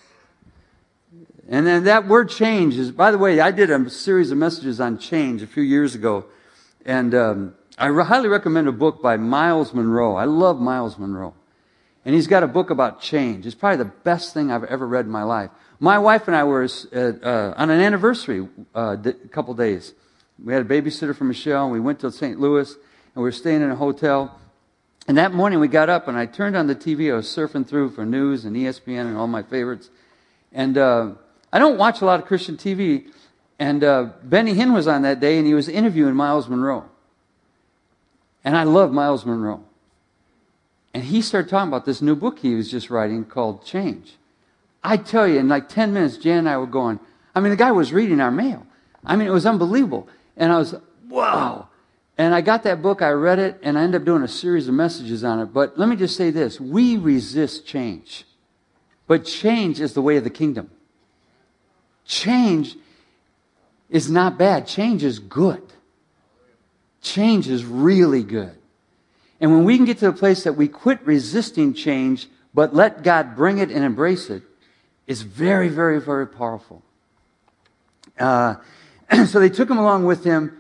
B: And then that word change is, by the way, I did a series of messages on change a few years ago. And um, I re- highly recommend a book by Miles Monroe. I love Miles Monroe. And he's got a book about change. It's probably the best thing I've ever read in my life. My wife and I were uh, uh, on an anniversary uh, a couple days. We had a babysitter for Michelle, and we went to Saint Louis, and we were staying in a hotel. And that morning we got up, and I turned on the T V. I was surfing through for news and E S P N and all my favorites. And uh, I don't watch a lot of Christian T V. And uh, Benny Hinn was on that day, and he was interviewing Miles Monroe. And I love Miles Monroe. And he started talking about this new book he was just writing called Change. I tell you, in like ten minutes, Jan and I were going, I mean, the guy was reading our mail. I mean, it was unbelievable. And I was, wow. And I got that book, I read it, and I ended up doing a series of messages on it. But let me just say this. We resist change. But change is the way of the kingdom. Change is not bad. Change is good. Change is really good. And when we can get to the place that we quit resisting change, but let God bring it and embrace it, it's very, very, very powerful. Uh, so they took him along with him.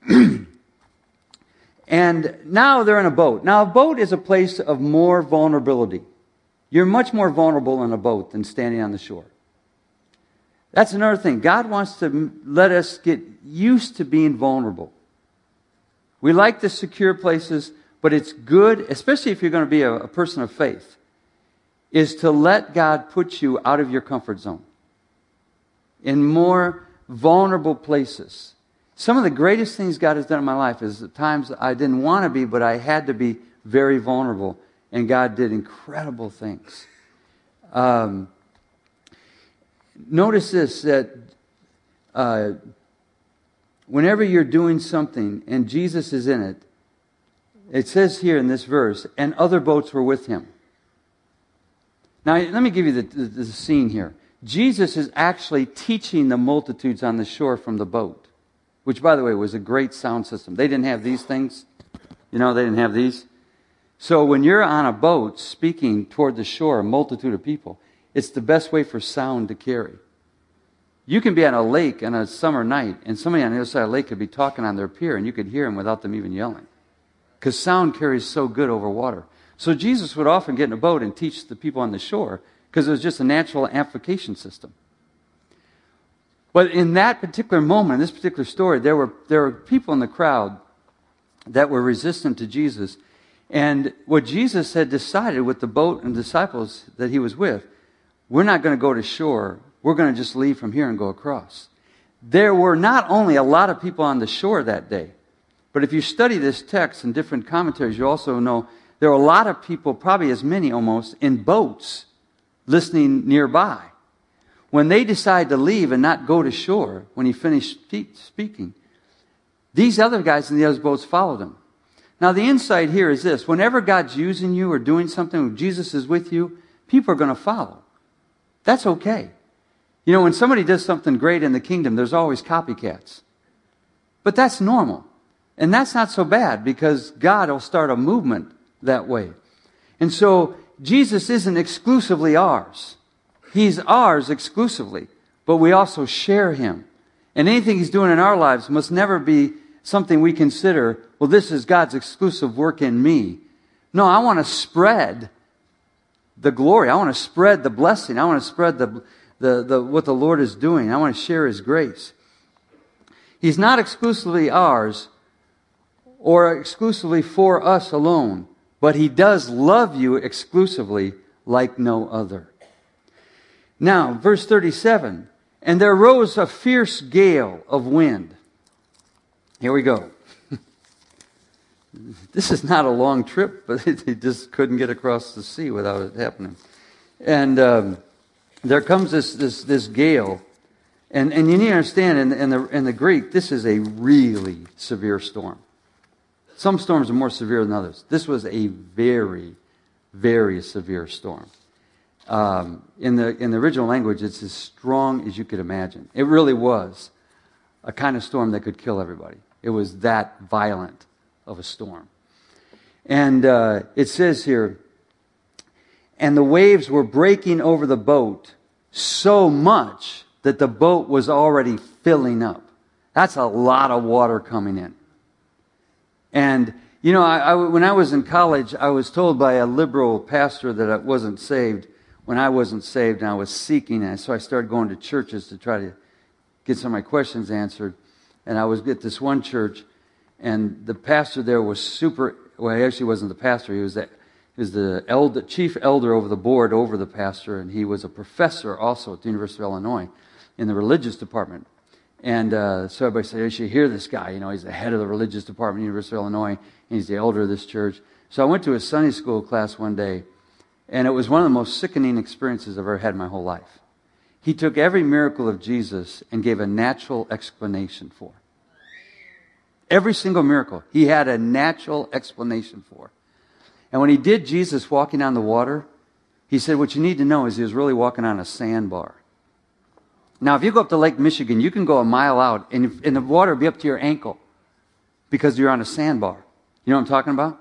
B: And now they're in a boat. Now a boat is a place of more vulnerability. You're much more vulnerable in a boat than standing on the shore. That's another thing. God wants to let us get used to being vulnerable. We like the secure places, but it's good, especially if you're going to be a, a person of faith, is to let God put you out of your comfort zone in more vulnerable places. Some of the greatest things God has done in my life is at times I didn't want to be, but I had to be very vulnerable. And God did incredible things. Um, notice this, that uh, whenever you're doing something and Jesus is in it, it says here in this verse, and other boats were with him. Now, let me give you the, the, the scene here. Jesus is actually teaching the multitudes on the shore from the boat, which, by the way, was a great sound system. They didn't have these things. You know, they didn't have these. So when you're on a boat speaking toward the shore, a multitude of people, it's the best way for sound to carry. You can be on a lake on a summer night, and somebody on the other side of the lake could be talking on their pier, and you could hear them without them even yelling. Because sound carries so good over water. So Jesus would often get in a boat and teach the people on the shore, because it was just a natural amplification system. But in that particular moment, in this particular story, there were, there were people in the crowd that were resistant to Jesus. And what Jesus had decided with the boat and disciples that he was with, we're not going to go to shore. We're going to just leave from here and go across. There were not only a lot of people on the shore that day, but if you study this text in different commentaries, you also know there were a lot of people, probably as many almost, in boats listening nearby. When they decided to leave and not go to shore, when he finished speaking, these other guys in the other boats followed him. Now, the insight here is this. Whenever God's using you or doing something, when Jesus is with you, people are going to follow. That's okay. You know, when somebody does something great in the kingdom, there's always copycats. But that's normal. And that's not so bad, because God will start a movement that way. And so, Jesus isn't exclusively ours. He's ours exclusively. But we also share him. And anything he's doing in our lives must never be something we consider, well, this is God's exclusive work in me. No, I want to spread the glory. I want to spread the blessing. I want to spread the, the, the what the Lord is doing. I want to share his grace. He's not exclusively ours or exclusively for us alone, but he does love you exclusively like no other. Now, verse thirty-seven, and there rose a fierce gale of wind. Here we go. This is not a long trip, but they just couldn't get across the sea without it happening. And um, there comes this this this gale, and and you need to understand in, in the in the Greek, this is a really severe storm. Some storms are more severe than others. This was a very, very severe storm. Um, in the in the original language, it's as strong as you could imagine. It really was a kind of storm that could kill everybody. It was that violent of a storm. And uh, it says here, and the waves were breaking over the boat so much that the boat was already filling up. That's a lot of water coming in. And, you know, I, I, when I was in college, I was told by a liberal pastor that I wasn't saved when I wasn't saved, and I was seeking it. So I started going to churches to try to get some of my questions answered. And I was at this one church, and the pastor there was super, well, he actually wasn't the pastor. He was the, he was the elder, chief elder over the board over the pastor, and he was a professor also at the University of Illinois in the religious department. And uh, so everybody said, you should hear this guy. You know, he's the head of the religious department at the University of Illinois, and he's the elder of this church. So I went to a Sunday school class one day, and it was one of the most sickening experiences I've ever had in my whole life. He took every miracle of Jesus and gave a natural explanation for. Every single miracle, he had a natural explanation for. And when he did Jesus walking on the water, he said, what you need to know is he was really walking on a sandbar. Now, if you go up to Lake Michigan, you can go a mile out, and, and the water will be up to your ankle because you're on a sandbar. You know what I'm talking about?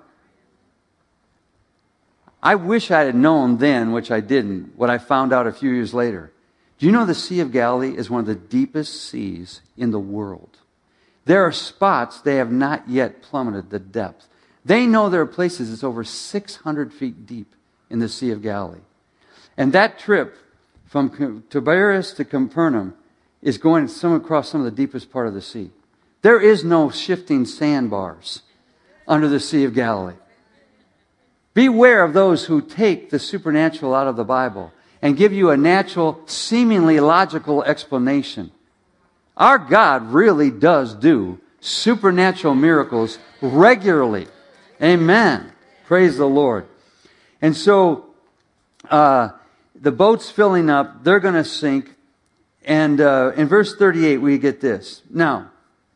B: I wish I had known then, which I didn't, what I found out a few years later. Do you know the Sea of Galilee is one of the deepest seas in the world? There are spots they have not yet plummeted the depth. They know there are places that's over six hundred feet deep in the Sea of Galilee. And that trip from Tiberias to Capernaum is going some across some of the deepest part of the sea. There is no shifting sandbars under the Sea of Galilee. Beware of those who take the supernatural out of the Bible and give you a natural, seemingly logical explanation. Our God really does do supernatural miracles regularly. Amen. Praise the Lord. And so, uh, the boat's filling up. They're going to sink. And uh, in verse thirty-eight, we get this. Now,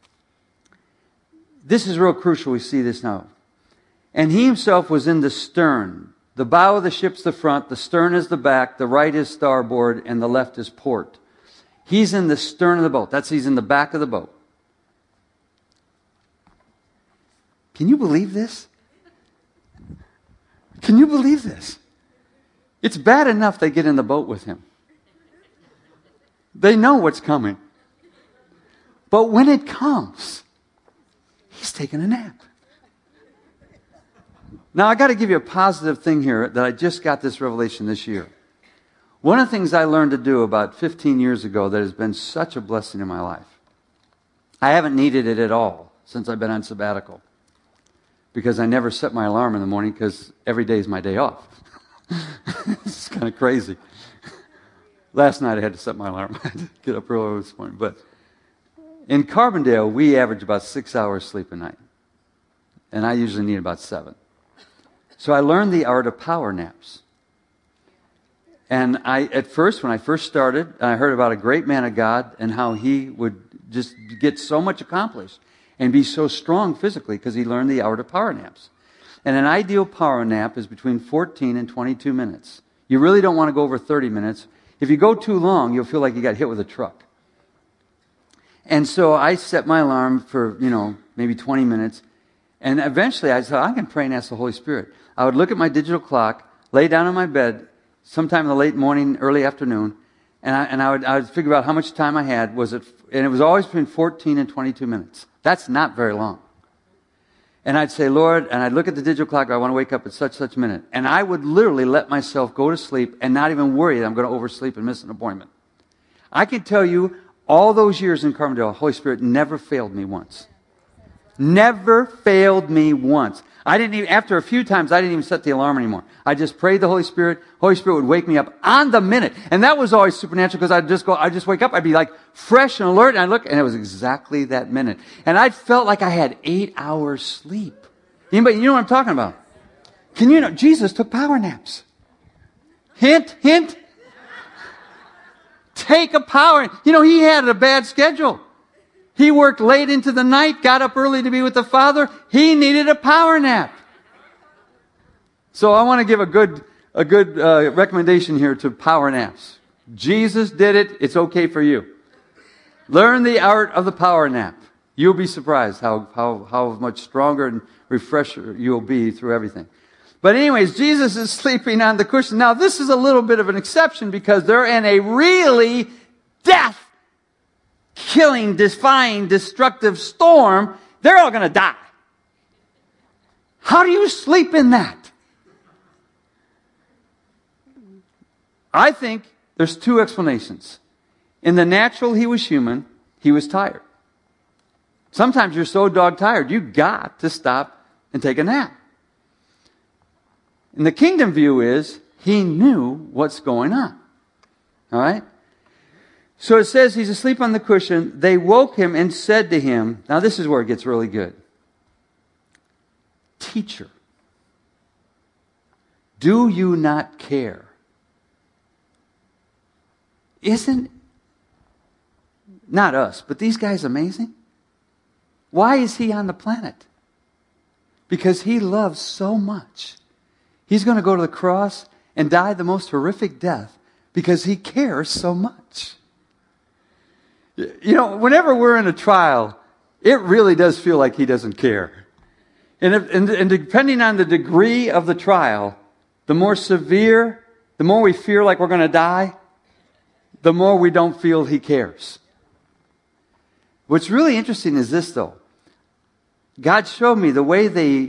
B: this is real crucial. We see this now. And he himself was in the stern. The bow of the ship's the front. The stern is the back. The right is starboard. And the left is port. He's in the stern of the boat. That's he's in the back of the boat. Can you believe this? Can you believe this? It's bad enough they get in the boat with him. They know what's coming. But when it comes, he's taking a nap. Now, I got to give you a positive thing here that I just got this revelation this year. One of the things I learned to do about fifteen years ago that has been such a blessing in my life. I haven't needed it at all since I've been on sabbatical. Because I never set my alarm in the morning because every day is my day off. It's kind of crazy. Last night I had to set my alarm. I had to get up early this morning. But in Carbondale, we average about six hours sleep a night. And I usually need about seven. So I learned the art of power naps. And I, at first, when I first started, I heard about a great man of God and how he would just get so much accomplished and be so strong physically because he learned the art of power naps. And an ideal power nap is between fourteen and twenty-two minutes. You really don't want to go over thirty minutes. If you go too long, you'll feel like you got hit with a truck. And so I set my alarm for, you know, maybe twenty minutes. And eventually I thought, I can pray and ask the Holy Spirit. I would look at my digital clock, lay down on my bed, sometime in the late morning, early afternoon, and I, and I would, I would figure out how much time I had. Was it, and it was always between fourteen and twenty-two minutes. That's not very long. And I'd say, Lord, and I'd look at the digital clock, I want to wake up at such, such minute. And I would literally let myself go to sleep and not even worry that I'm going to oversleep and miss an appointment. I can tell you, all those years in Carbondale, Holy Spirit never failed me once. Never failed me once. I didn't even, after a few times, I didn't even set the alarm anymore. I just prayed the Holy Spirit. Holy Spirit would wake me up on the minute. And that was always supernatural because I'd just go, I'd just wake up. I'd be like fresh and alert. And I'd look, and it was exactly that minute. And I felt like I had eight hours sleep. Anybody, you know what I'm talking about? Can you know, Jesus took power naps. Hint, hint. Take a power, you know, he had a bad schedule. He worked late into the night, got up early to be with the Father. He needed a power nap. So I want to give a good, a good uh, recommendation here to power naps. Jesus did it. It's okay for you. Learn the art of the power nap. You'll be surprised how, how, how much stronger and refresher you'll be through everything. But anyways, Jesus is sleeping on the cushion. Now, this is a little bit of an exception because they're in a really death killing, defying, destructive storm. They're all going to die. How do you sleep in that? I think there's two explanations. In the natural, he was human. He was tired. Sometimes you're so dog tired, you got to stop and take a nap. And the kingdom view is he knew what's going on. All right? So it says he's asleep on the cushion. They woke him and said to him, now this is where it gets really good. Teacher, do you not care? Isn't, not us, but these guys amazing? Why is he on the planet? Because he loves so much. He's going to go to the cross and die the most horrific death because he cares so much. You know, whenever we're in a trial, it really does feel like he doesn't care. And, if, and, and depending on the degree of the trial, the more severe, the more we feel like we're going to die, the more we don't feel he cares. What's really interesting is this, though. God showed me the way they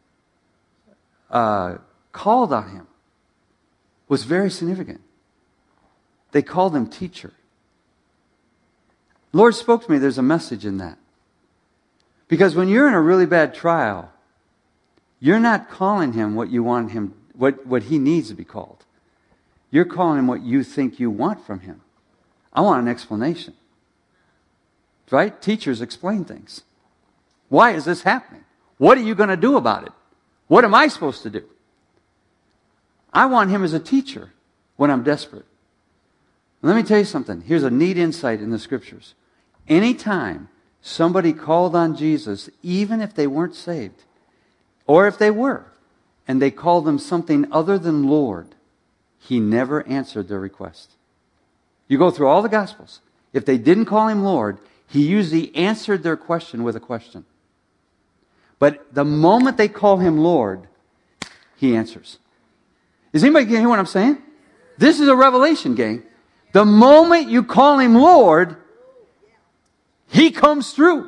B: uh, called on him was very significant. They called him teacher. The Lord spoke to me, there's a message in that. Because when you're in a really bad trial, you're not calling him what you want him, what, what he needs to be called. You're calling him what you think you want from him. I want an explanation. Right? Teachers explain things. Why is this happening? What are you going to do about it? What am I supposed to do? I want him as a teacher when I'm desperate. Let me tell you something. Here's a neat insight in the scriptures. Anytime somebody called on Jesus, even if they weren't saved, or if they were, and they called him something other than Lord, he never answered their request. You go through all the Gospels. If they didn't call him Lord, he usually answered their question with a question. But the moment they call him Lord, he answers. Is anybody getting what I'm saying? This is a revelation, gang. The moment you call him Lord, he comes through.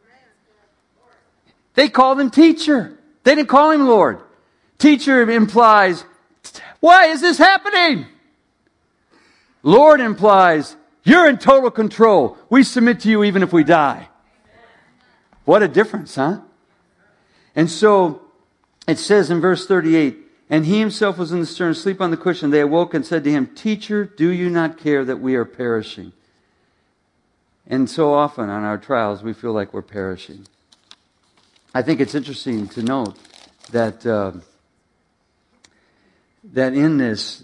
B: They called him teacher. They didn't call him Lord. Teacher implies, why is this happening? Lord implies, you're in total control. We submit to you even if we die. What a difference, huh? And so it says in verse thirty-eight, and he himself was in the stern, asleep on the cushion. They awoke and said to him, Teacher, do you not care that we are perishing? And so often on our trials, we feel like we're perishing. I think it's interesting to note that, uh, that in this,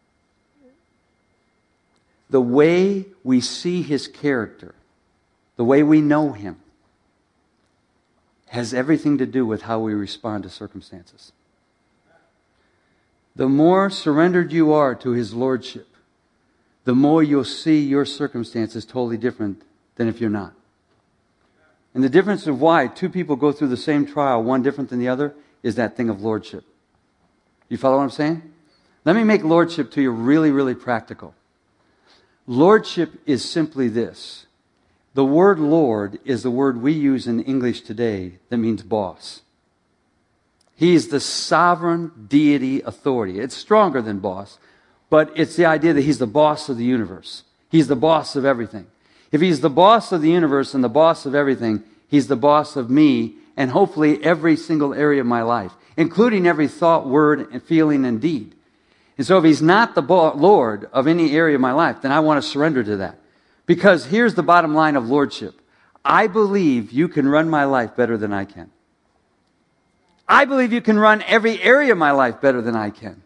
B: the way we see his character, the way we know him, has everything to do with how we respond to circumstances. The more surrendered you are to his lordship, the more you'll see your circumstances totally different than if you're not. And the difference of why two people go through the same trial, one different than the other, is that thing of lordship. You follow what I'm saying? Let me make lordship to you really, really practical. Lordship is simply this. The word Lord is the word we use in English today that means boss. He is the sovereign deity authority. It's stronger than boss, but it's the idea that he's the boss of the universe. He's the boss of everything. If he's the boss of the universe and the boss of everything, he's the boss of me and hopefully every single area of my life, including every thought, word, and feeling and deed. And so if he's not the Lord of any area of my life, then I want to surrender to that. Because here's the bottom line of lordship. I believe you can run my life better than I can. I believe you can run every area of my life better than I can.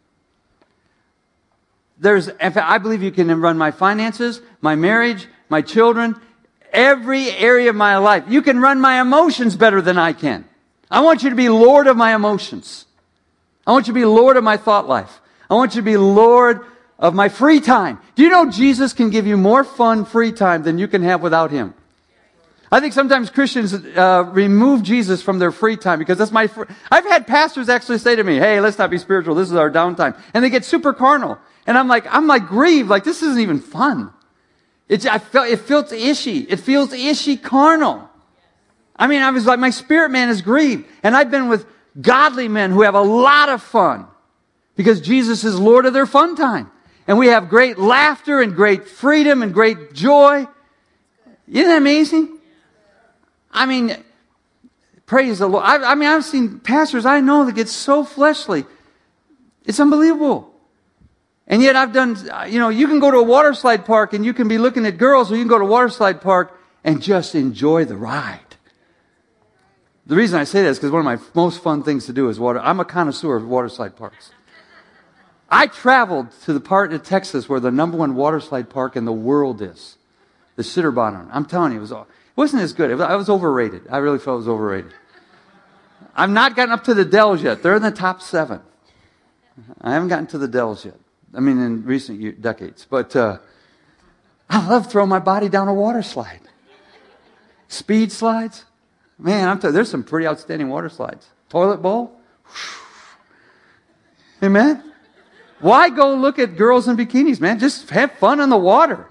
B: There's, I believe you can run my finances, my marriage, my children, every area of my life. You can run my emotions better than I can. I want you to be Lord of my emotions. I want you to be Lord of my thought life. I want you to be Lord of my free time. Do you know Jesus can give you more fun free time than you can have without him? I think sometimes Christians uh, remove Jesus from their free time because that's my... Fr- I've had pastors actually say to me, hey, let's not be spiritual. This is our downtime. And they get super carnal. And I'm like, I'm like grieved. Like, this isn't even fun. It's, I felt, it feels ishy. It feels ishy carnal. I mean, I was like, my spirit man is grieved. And I've been with godly men who have a lot of fun because Jesus is Lord of their fun time. And we have great laughter and great freedom and great joy. Isn't that amazing? I mean, praise the Lord. I, I mean, I've seen pastors I know that get so fleshly. It's unbelievable. And yet I've done, you know, you can go to a water slide park and you can be looking at girls, or you can go to a water slide park and just enjoy the ride. The reason I say that is because one of my most fun things to do is water. I'm a connoisseur of water slide parks. I traveled to the part of Texas where the number one water slide park in the world is. The Sitterbottom. I'm telling you, it was all, wasn't as good. It was, I was overrated. I really felt it was overrated. I've not gotten up to the Dells yet. They're in the top seven. I haven't gotten to the Dells yet. I mean, in recent year, decades. But uh, I love throwing my body down a water slide. Speed slides. Man, I'm telling you, there's some pretty outstanding water slides. Toilet bowl. Amen? Why go look at girls in bikinis, man? Just have fun on the water.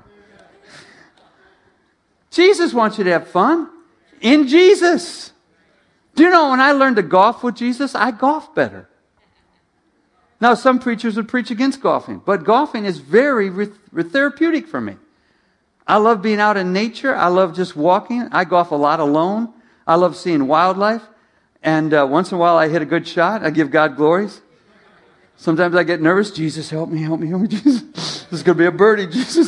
B: Jesus wants you to have fun in Jesus. Do you know when I learned to golf with Jesus, I golf better. Now, some preachers would preach against golfing, but golfing is very re- therapeutic for me. I love being out in nature. I love just walking. I golf a lot alone. I love seeing wildlife. And uh, once in a while I hit a good shot. I give God glories. Sometimes I get nervous. Jesus, help me, help me, help me, Jesus. This is going to be a birdie, Jesus.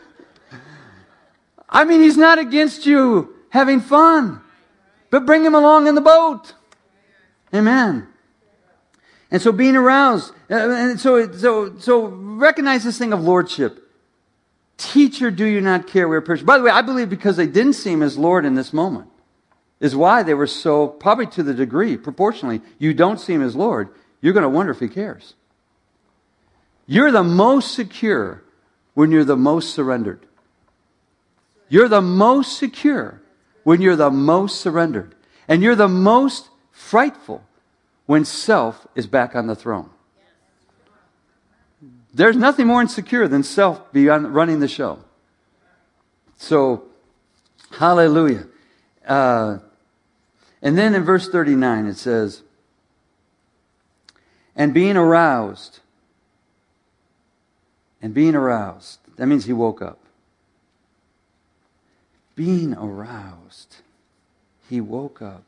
B: I mean, He's not against you having fun. But bring Him along in the boat. Amen. And so being aroused. And so, so, so recognize this thing of lordship. Teacher, do you not care? We're perishing. By the way, I believe because they didn't see Him as Lord in this moment is why they were so, probably to the degree, proportionally, you don't see Him as Lord. You're going to wonder if He cares. You're the most secure when you're the most surrendered. You're the most secure when you're the most surrendered. And you're the most frightful when self is back on the throne. There's nothing more insecure than self beyond running the show. So, hallelujah. Uh, and then in verse thirty-nine it says, and being aroused, and being aroused, that means he woke up. Being aroused, he woke up.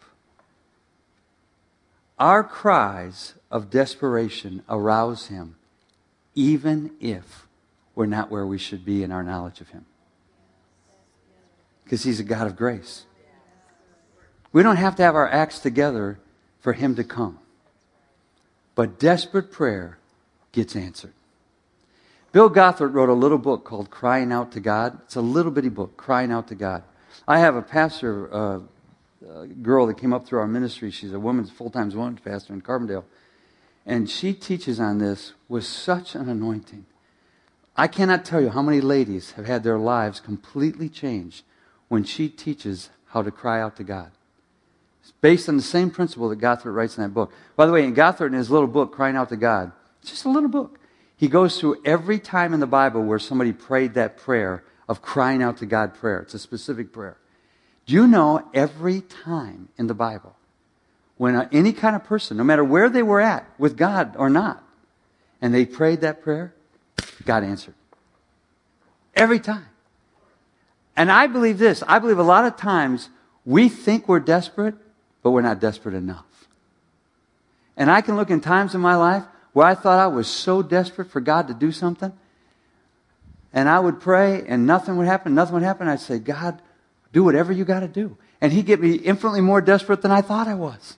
B: Our cries of desperation arouse him, even if we're not where we should be in our knowledge of him. Because he's a God of grace. We don't have to have our acts together for him to come. But desperate prayer gets answered. Bill Gothard wrote a little book called Crying Out to God. It's a little bitty book, Crying Out to God. I have a pastor, uh, a girl that came up through our ministry. She's a woman's full-time women's pastor in Carbondale. And she teaches on this with such an anointing. I cannot tell you how many ladies have had their lives completely changed when she teaches how to cry out to God. It's based on the same principle that Gothard writes in that book. By the way, in Gothard, in his little book, Crying Out to God, it's just a little book. He goes through every time in the Bible where somebody prayed that prayer of crying out to God prayer. It's a specific prayer. Do you know every time in the Bible when uh, any kind of person, no matter where they were at, with God or not, and they prayed that prayer, God answered. Every time. And I believe this. I believe a lot of times we think we're desperate, but we're not desperate enough. And I can look in times in my life where I thought I was so desperate for God to do something, and I would pray, and nothing would happen, nothing would happen. I'd say, God, do whatever you got to do. And He'd get me infinitely more desperate than I thought I was.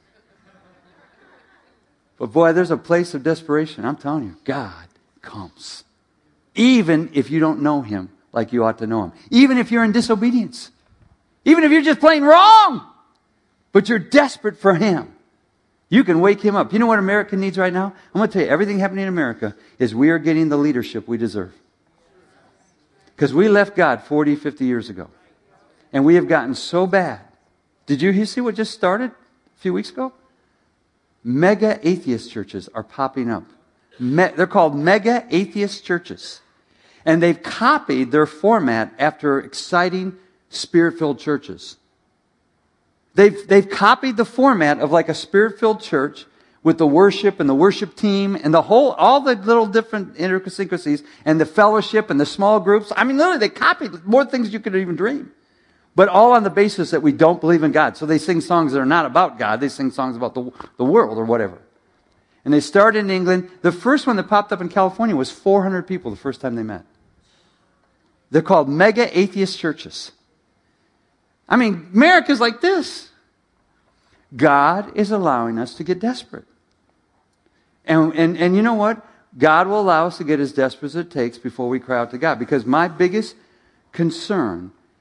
B: But boy, there's a place of desperation. I'm telling you, God comes. Even if you don't know Him like you ought to know Him. Even if you're in disobedience. Even if you're just plain wrong. But you're desperate for Him. You can wake Him up. You know what America needs right now? I'm going to tell you, everything happening in America is we are getting the leadership we deserve. Because we left God forty, fifty years ago. And we have gotten so bad. Did you see what just started a few weeks ago? Mega atheist churches are popping up. Me- they're called mega atheist churches. And they've copied their format after exciting spirit-filled churches. They've, they've copied the format of like a spirit-filled church with the worship and the worship team and the whole, all the little different idiosyncrasies and the fellowship and the small groups. I mean, literally, they copied more things you could even dream. But all on the basis that we don't believe in God. So they sing songs that are not about God. They sing songs about the, the world or whatever. And they started in England. The first one that popped up in California was four hundred people the first time they met. They're called mega atheist churches. I mean, America's like this. God is allowing us to get desperate. And, and, and you know what? God will allow us to get as desperate as it takes before we cry out to God. Because my biggest concern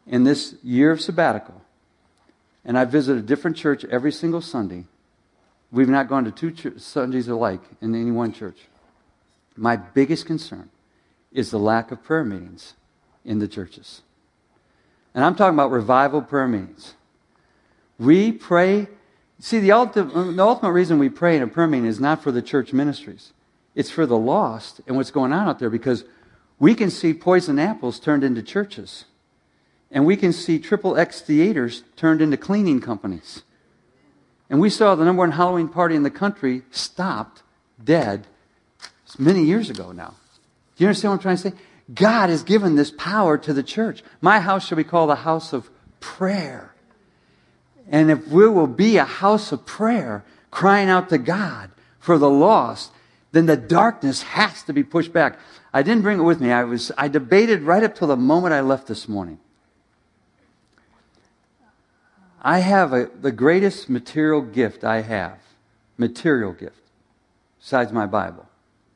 B: in this year of sabbatical, and I visit a different church every single Sunday. We've not gone to two ch- Sundays alike in any one church. My biggest concern is the lack of prayer meetings in the churches. And I'm talking about revival prayer meetings. We pray. See, the ultimate, the ultimate reason we pray in a prayer meeting is not for the church ministries. It's for the lost and what's going on out there, because we can see poison apples turned into churches. And we can see triple X theaters turned into cleaning companies. And we saw the number one Halloween party in the country stopped dead many years ago now. Do you understand what I'm trying to say? God has given this power to the church. My house shall be called a house of prayer. And if we will be a house of prayer, crying out to God for the lost, then the darkness has to be pushed back. I didn't bring it with me. I was I debated right up till the moment I left this morning. I have a, the greatest material gift I have, material gift, besides my Bible,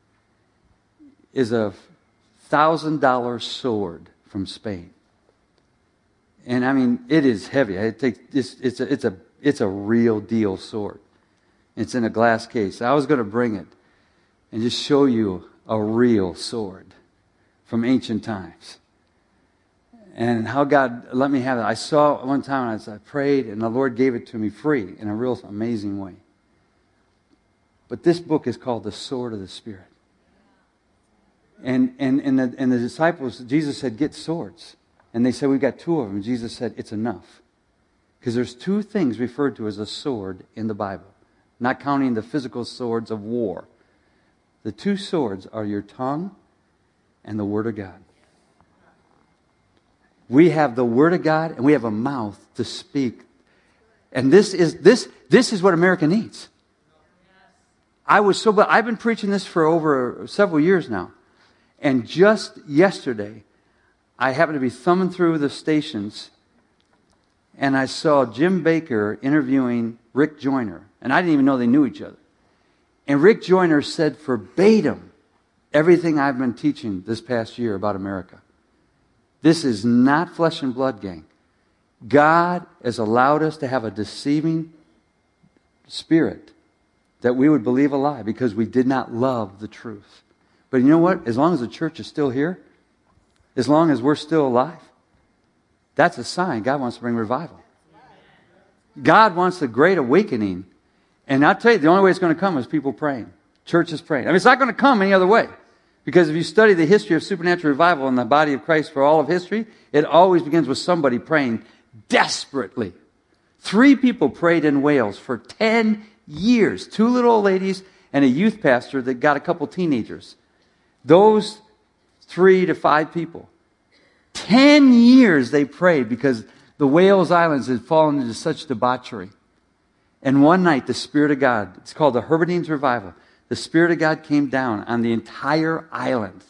B: is a thousand dollar sword from Spain. And I mean, it is heavy. It takes it's, it's a it's a it's a real deal sword. It's in a glass case. I was going to bring it and just show you a real sword from ancient times. And how God let me have it. I saw it one time as I prayed, and the Lord gave it to me free in a real amazing way. But this book is called The Sword of the Spirit. And and and the, and the disciples, Jesus said, get swords. And they said, we've got two of them. And Jesus said, it's enough. Because there's two things referred to as a sword in the Bible, not counting the physical swords of war. The two swords are your tongue and the Word of God. We have the Word of God, and we have a mouth to speak. And this is this this is what America needs. I was so I've been preaching this for over several years now. And just yesterday, I happened to be thumbing through the stations, and I saw Jim Bakker interviewing Rick Joyner. And I didn't even know they knew each other. And Rick Joyner said verbatim everything I've been teaching this past year about America. This is not flesh and blood, gang. God has allowed us to have a deceiving spirit that we would believe a lie because we did not love the truth. But you know what? As long as the church is still here, as long as we're still alive, that's a sign God wants to bring revival. God wants a great awakening. And I'll tell you, the only way it's going to come is people praying. Churches praying. I mean, it's not going to come any other way. Because if you study the history of supernatural revival in the body of Christ for all of history, it always begins with somebody praying desperately. Three people prayed in Wales for ten years. Two little old ladies and a youth pastor that got a couple teenagers. Those three to five people. Ten years they prayed because the Wales Islands had fallen into such debauchery. And one night, the Spirit of God, it's called the Hebrideans Revival, the Spirit of God came down on the entire island.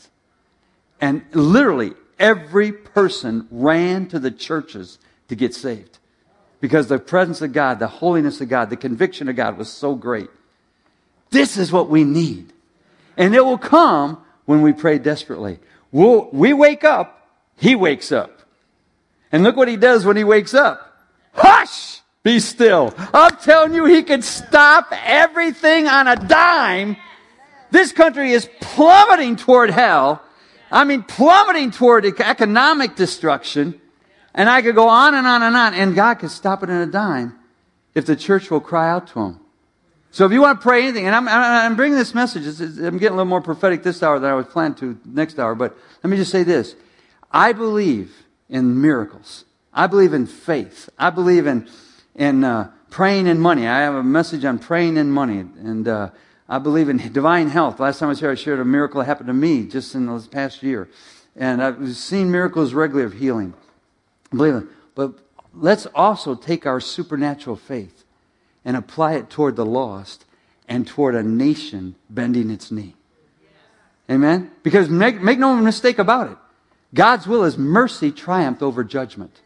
B: And literally, every person ran to the churches to get saved. Because the presence of God, the holiness of God, the conviction of God was so great. This is what we need. And it will come when we pray desperately. We'll, we wake up, He wakes up. And look what He does when He wakes up. Hush! Be still. I'm telling you, He could stop everything on a dime. This country is plummeting toward hell. I mean, plummeting toward economic destruction. And I could go on and on and on. And God could stop it in a dime if the church will cry out to Him. So if you want to pray anything, and I'm, I'm bringing this message, it's, it's, I'm getting a little more prophetic this hour than I was planning to next hour. But let me just say this. I believe in miracles. I believe in faith. I believe in... And uh, praying in money. I have a message on praying in money. And uh, I believe in divine health. Last time I was here, I shared a miracle that happened to me just in this past year. And I've seen miracles regularly of healing. I believe it. But let's also take our supernatural faith and apply it toward the lost and toward a nation bending its knee. Amen? Because make, make no mistake about it. God's will is mercy triumphed over judgment.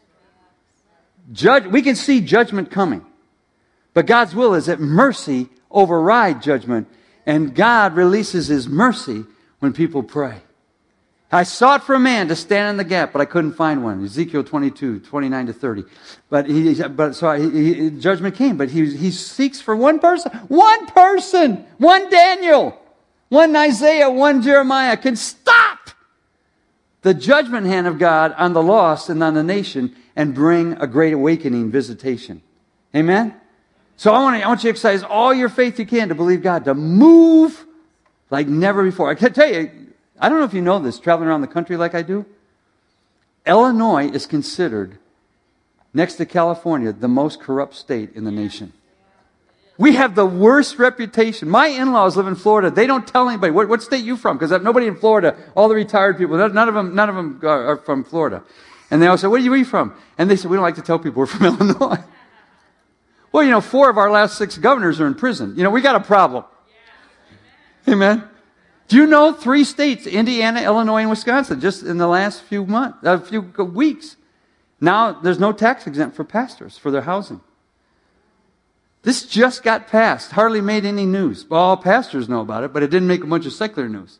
B: Judge, we can see judgment coming. But God's will is that mercy override judgment. And God releases His mercy when people pray. I sought for a man to stand in the gap, but I couldn't find one. Ezekiel twenty-two, twenty-nine to thirty. But he, but so I, he, judgment came. But he, he seeks for one person, one person, one Daniel, one Isaiah, one Jeremiah can stop the judgment hand of God on the lost and on the nation and bring a great awakening visitation. Amen? So I want, to, I want you to exercise all your faith you can to believe God, to move like never before. I can tell you, I don't know if you know this, traveling around the country like I do. Illinois is considered, next to California, the most corrupt state in the nation. We have the worst reputation. My in-laws live in Florida. They don't tell anybody. What, what state you from? Because nobody in Florida, all the retired people, none of them, none of them are from Florida. And they all say, where are you, where are you from? And they said, we don't like to tell people we're from Illinois. Well, you know, four of our last six governors are in prison. You know, we got a problem. Amen. Do you know three states, Indiana, Illinois, and Wisconsin, just in the last few months, a few weeks, now there's no tax exempt for pastors for their housing. This just got passed. Hardly made any news. Well, all pastors know about it, but it didn't make a bunch of secular news.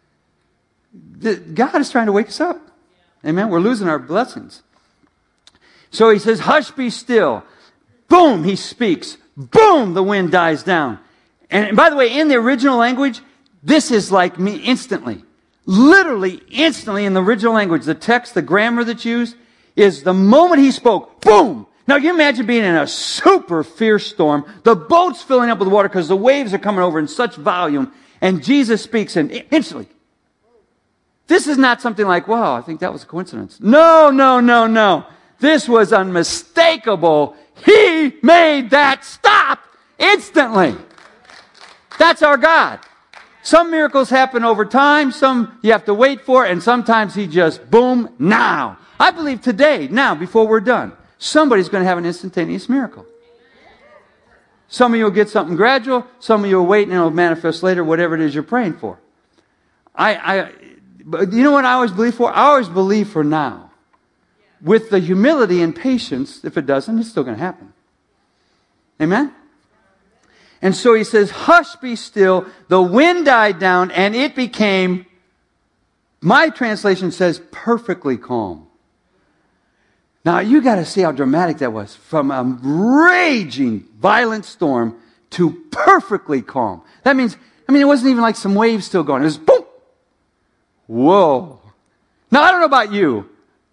B: God is trying to wake us up. Amen. We're losing our blessings. So he says, hush, be still. Boom, he speaks. Boom, the wind dies down. And by the way, in the original language, this is like me instantly. Literally, instantly in the original language. The text, the grammar that's used, is the moment he spoke, boom! Now, you imagine being in a super fierce storm, the boat's filling up with water because the waves are coming over in such volume, and Jesus speaks and instantly. This is not something like, wow, I think that was a coincidence. No, no, no, no. This was unmistakable. He made that stop instantly. That's our God. Some miracles happen over time, some you have to wait for, and sometimes he just, boom, now. I believe today, now, before we're done, somebody's going to have an instantaneous miracle. Some of you will get something gradual, some of you will wait and it will manifest later, whatever it is you're praying for. I, I, but you know what I always believe for? I always believe for now. With the humility and patience, if it doesn't, it's still going to happen. Amen? And so he says, hush, be still. The wind died down and it became, my translation says, perfectly calm. Now you got to see how dramatic that was. From a raging, violent storm to perfectly calm. That means, I mean, it wasn't even like some waves still going. It was boom. Whoa. Now I don't know about you.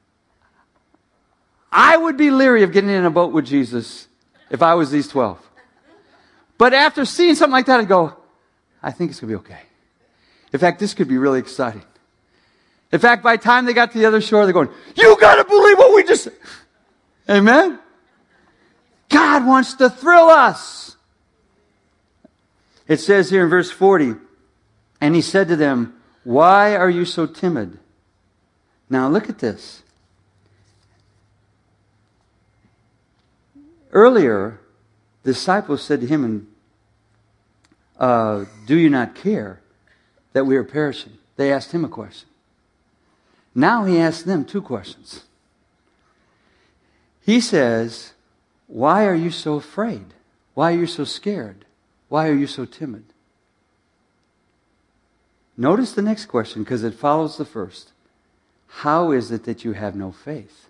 B: I would be leery of getting in a boat with Jesus if I was these twelve. But after seeing something like that, I go, I think it's going to be okay. In fact, this could be really exciting. In fact, by the time they got to the other shore, they're going, you got to believe what we just said. Amen? God wants to thrill us. It says here in verse forty, and he said to them, why are you so timid? Now look at this. Earlier, the disciples said to him, and, uh, do you not care that we are perishing? They asked him a question. Now he asks them two questions. He says, why are you so afraid? Why are you so scared? Why are you so timid? Notice the next question because it follows the first. How is it that you have no faith?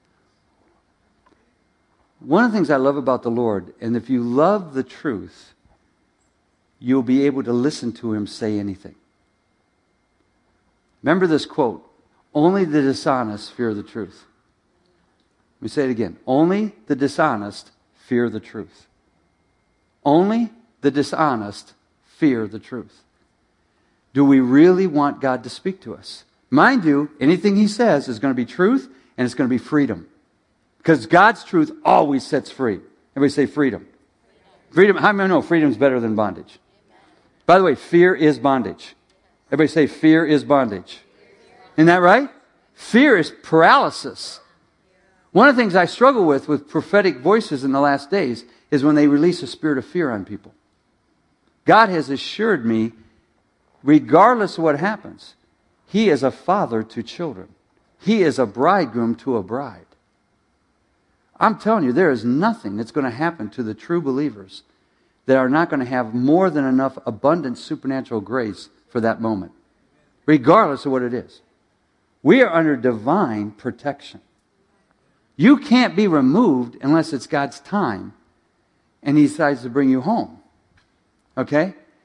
B: One of the things I love about the Lord, and if you love the truth, you'll be able to listen to him say anything. Remember this quote, only the dishonest fear the truth. Let me say it again. Only the dishonest fear the truth. Only the dishonest fear the truth. Do we really want God to speak to us? Mind you, anything he says is going to be truth and it's going to be freedom. Because God's truth always sets free. Everybody say freedom. Freedom. How many know freedom is better than bondage? By the way, fear is bondage. Everybody say fear is bondage. Isn't that right? Fear is paralysis. One of the things I struggle with with prophetic voices in the last days is when they release a spirit of fear on people. God has assured me, regardless of what happens, he is a father to children. He is a bridegroom to a bride. I'm telling you, there is nothing that's going to happen to the true believers that are not going to have more than enough abundant supernatural grace for that moment, regardless of what it is. We are under divine protection. You can't be removed unless it's God's time and He decides to bring you home. Okay?